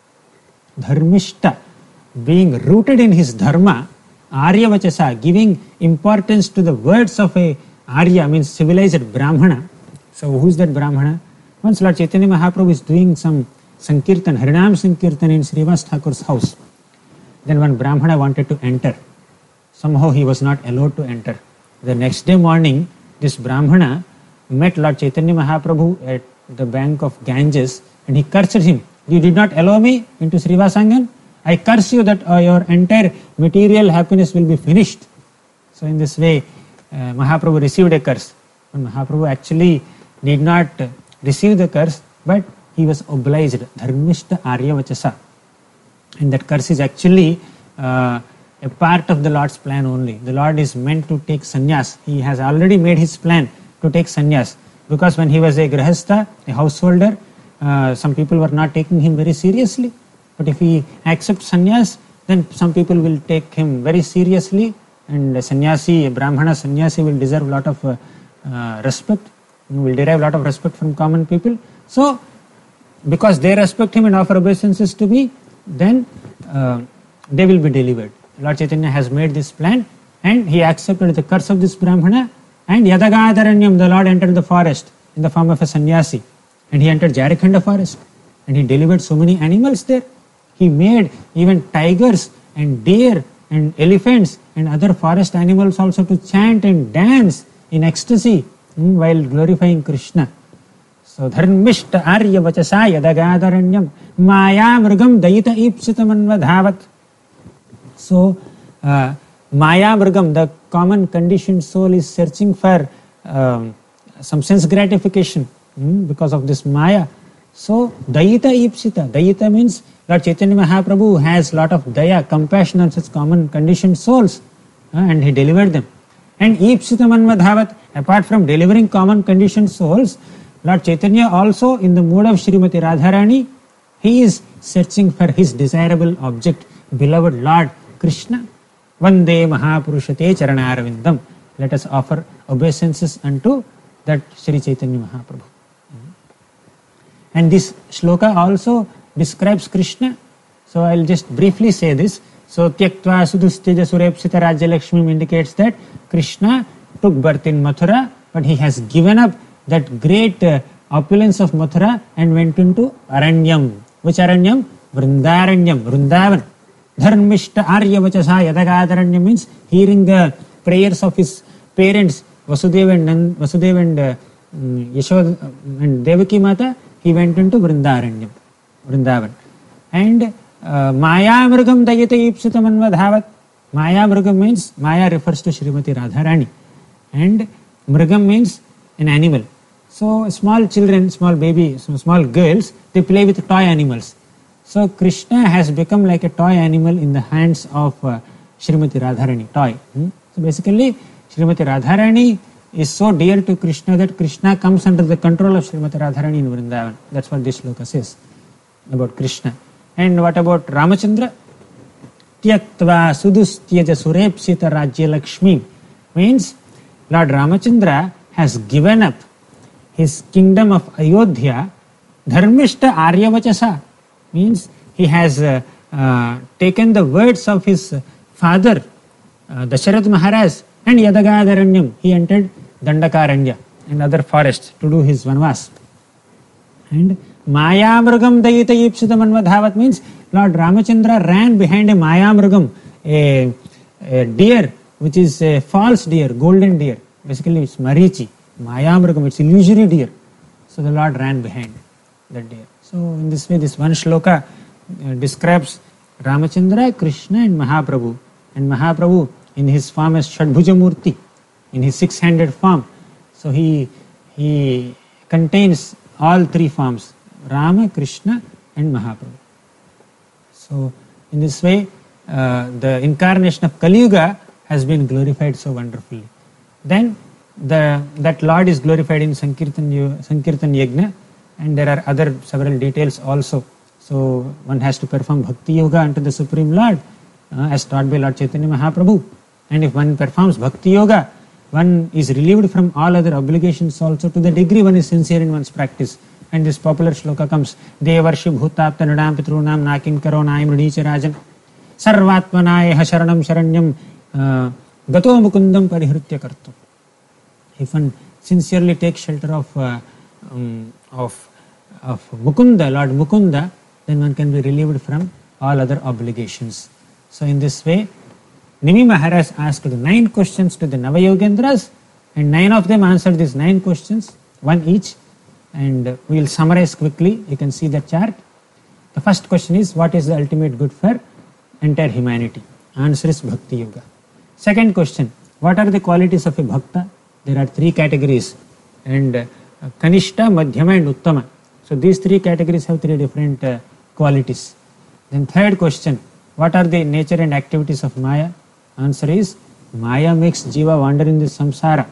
Dharmishta, being rooted in his dharma, Aryavachasa, giving importance to the words of a Arya, means civilized Brahmana. So who is that Brahmana? Once Lord Chaitanya Mahaprabhu is doing some Sankirtan, Harinam Sankirtan in Srivas Thakur's house. Then one Brahmana wanted to enter. Somehow he was not allowed to enter. The next day morning, this Brahmana met Lord Chaitanya Mahaprabhu at the bank of Ganges and he cursed him. You did not allow me into Srivasangan. I curse you that uh, your entire material happiness will be finished. So in this way, uh, Mahaprabhu received a curse. And Mahaprabhu actually did not uh, receive the curse, but he was obliged. Dharmishta Aryavachasa. And that curse is actually uh, a part of the Lord's plan only. The Lord is meant to take sannyas. He has already made his plan to take sannyas. Because when he was a grahastha, a householder, uh, some people were not taking him very seriously. But if he accepts sannyas, then some people will take him very seriously, and a sannyasi, a Brahmana sannyasi will deserve a lot of uh, uh, respect, will derive a lot of respect from common people. So, because they respect him and offer obeisances to me, then uh, they will be delivered. Lord Chaitanya has made this plan and he accepted the curse of this Brahmana, and Yadagadharanyam, the Lord entered the forest in the form of a sannyasi, and he entered Jarikhanda forest and he delivered so many animals there. He made even tigers and deer and elephants and other forest animals also to chant and dance in ecstasy mm, while glorifying Krishna. So, Dharmishta Aryavachasa Yadagadharanyam Maya Mrugam Dayita Ipsitamanvadhavat. So, uh, Maya Mrugam, the common conditioned soul, is searching for um, some sense gratification mm, because of this Maya. So, Dayita Ipsita. Dayita means Lord Chaitanya Mahaprabhu has lot of daya, compassion on such common conditioned souls, uh, and he delivered them. And Ipsita Manmadhavat, apart from delivering common conditioned souls, Lord Chaitanya also in the mood of Srimati Radharani, he is searching for his desirable object, beloved Lord Krishna. Vande Mahapurusha te Charanaravindam. Let us offer obeisances unto that Sri Chaitanya Mahaprabhu. And this shloka also describes Krishna. So I will just briefly say this. So Tyaktva Sudustyaja Surepsita Rajya Lakshmi indicates that Krishna took birth in Mathura, but he has given up that great uh, opulence of Mathura and went into Aranyam. Which Aranyam? Vrindaranyam, Vrindavan. Dharmishta Aryavachasa Yadagadharanyam means hearing the prayers of his parents, Vasudeva and, Nand, Vasudeva and uh, Yashoda and Devaki Mata, he went into Vrindaranyam. Vrindavan. And uh, Maya Mrugam Dayita Ipsita Manvadhavat. Maya Mrugam means, Maya refers to Srimati Radharani. And Mrugam means an animal. So small children, small baby, small girls, they play with toy animals. So Krishna has become like a toy animal in the hands of uh, Srimati Radharani, toy. Hmm? So basically, Srimati Radharani is so dear to Krishna that Krishna comes under the control of Srimati Radharani in Vrindavan. That's what this shloka says about Krishna. And what about Ramachandra? Tyaktva Sudustyaja Surepsita Rajya Lakshmi means Lord Ramachandra has given up his kingdom of Ayodhya, Dharmishta Aryavachasa, means he has uh, uh, taken the words of his father, uh, Dasharath Maharaj, and Yadagadharanyam, he entered Dandakaranya and other forests to do his vanvas. And Mayamrugam Dayita Yipsita Manvadhavat means Lord Ramachandra ran behind a Mayamrugam, a, a deer, which is a false deer, golden deer. Basically, it's Marichi. Mayamrugam, it's illusory deer. So the Lord ran behind that deer. So in this way, this one shloka uh, describes Ramachandra, Krishna and Mahaprabhu. And Mahaprabhu in his form as Shadbhuja Murti, in his six-handed form. So he, he contains all three forms, Rama, Krishna and Mahaprabhu. So in this way, uh, the incarnation of Kali Yuga has been glorified so wonderfully. Then the that Lord is glorified in Sankirtan, Sankirtan Yajna, and there are other several details also. So one has to perform Bhakti Yoga unto the Supreme Lord, uh, as taught by Lord Chaitanya Mahaprabhu. And if one performs Bhakti Yoga, one is relieved from all other obligations also to the degree one is sincere in one's practice. And this popular shloka comes, Devarshi Bhutapta Nudam Pitrunam Nakim Karo Naim Rudicha Rajan Sarvatmanaya Sharanam Sharanyam Gato Mukundam Parihritya Kartu. If one sincerely takes shelter of, uh, um, of, of Mukunda, Lord Mukunda, then one can be relieved from all other obligations. So in this way, Nimi Maharaj asked nine questions to the Navayogendras, and nine of them answered these nine questions, one each. And we will summarize quickly. You can see the chart. The first question is, what is the ultimate good for entire humanity? Answer is Bhakti Yoga. Second question, what are the qualities of a Bhakta? There are three categories, and uh, Kanishta, Madhyama and Uttama. So these three categories have three different uh, qualities. Then third question, what are the nature and activities of Maya? Answer is, Maya makes Jiva wander in this samsara.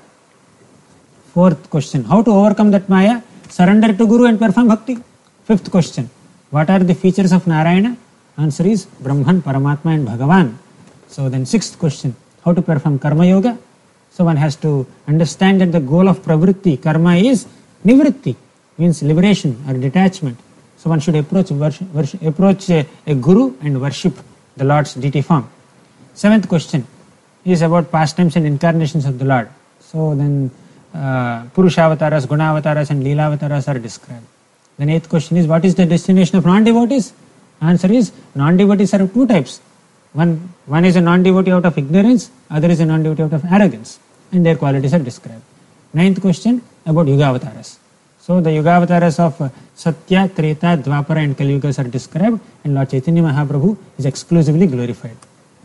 Fourth question, how to overcome that Maya? Surrender to Guru and perform Bhakti. Fifth question, what are the features of Narayana? Answer is Brahman, Paramatma and Bhagavan. So then sixth question, how to perform Karma Yoga? So one has to understand that the goal of pravritti, karma, is nivritti, means liberation or detachment. So one should approach worship, worship, approach a, a Guru and worship the Lord's deity form. Seventh question is about pastimes and incarnations of the Lord. So then uh, Purushavataras, Gunavataras and Leelavataras are described. Then eighth question is, what is the destination of non-devotees? Answer is, non-devotees are of two types. One, one is a non-devotee out of ignorance, other is a non-devotee out of arrogance, and their qualities are described. Ninth question about Yugavataras. So the Yugavataras of uh, Satya, Treta, Dwapara and Kali Yugas are described, and Lord Chaitanya Mahaprabhu is exclusively glorified.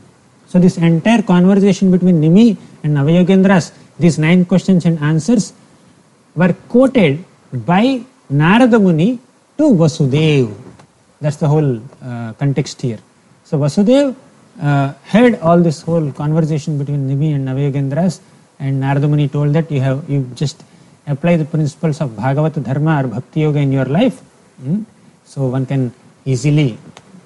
So this entire conversation between Nimi and Navayogendras, these nine questions and answers, were quoted by Narada Muni to Vasudev. That's the whole uh, context here. So Vasudev uh, heard all this whole conversation between Nimi and Navayogendras, and Narada Muni told that you have you just apply the principles of Bhagavata Dharma or Bhakti Yoga in your life. Hmm? So one can easily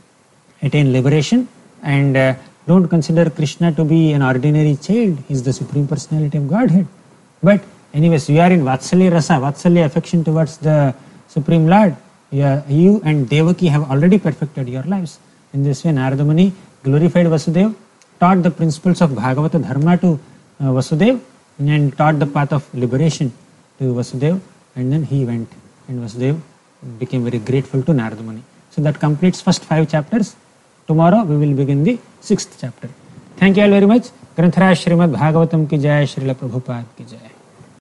attain liberation, and uh, don't consider Krishna to be an ordinary child. He is the Supreme Personality of Godhead. But anyways, you are in Vatsalya Rasa, Vatsalya affection towards the Supreme Lord. You, are, you and Devaki have already perfected your lives. In this way, Narada Muni glorified Vasudev, taught the principles of Bhagavata Dharma to uh, Vasudev, and taught the path of liberation to Vasudev, and then he went, and Vasudev became very grateful to Narada Muni. So that completes first five chapters. Tomorrow we will begin the sixth chapter. Thank you all very much. Granthara Srimad Bhagavatam ki jai, Srila Prabhupada ki jai.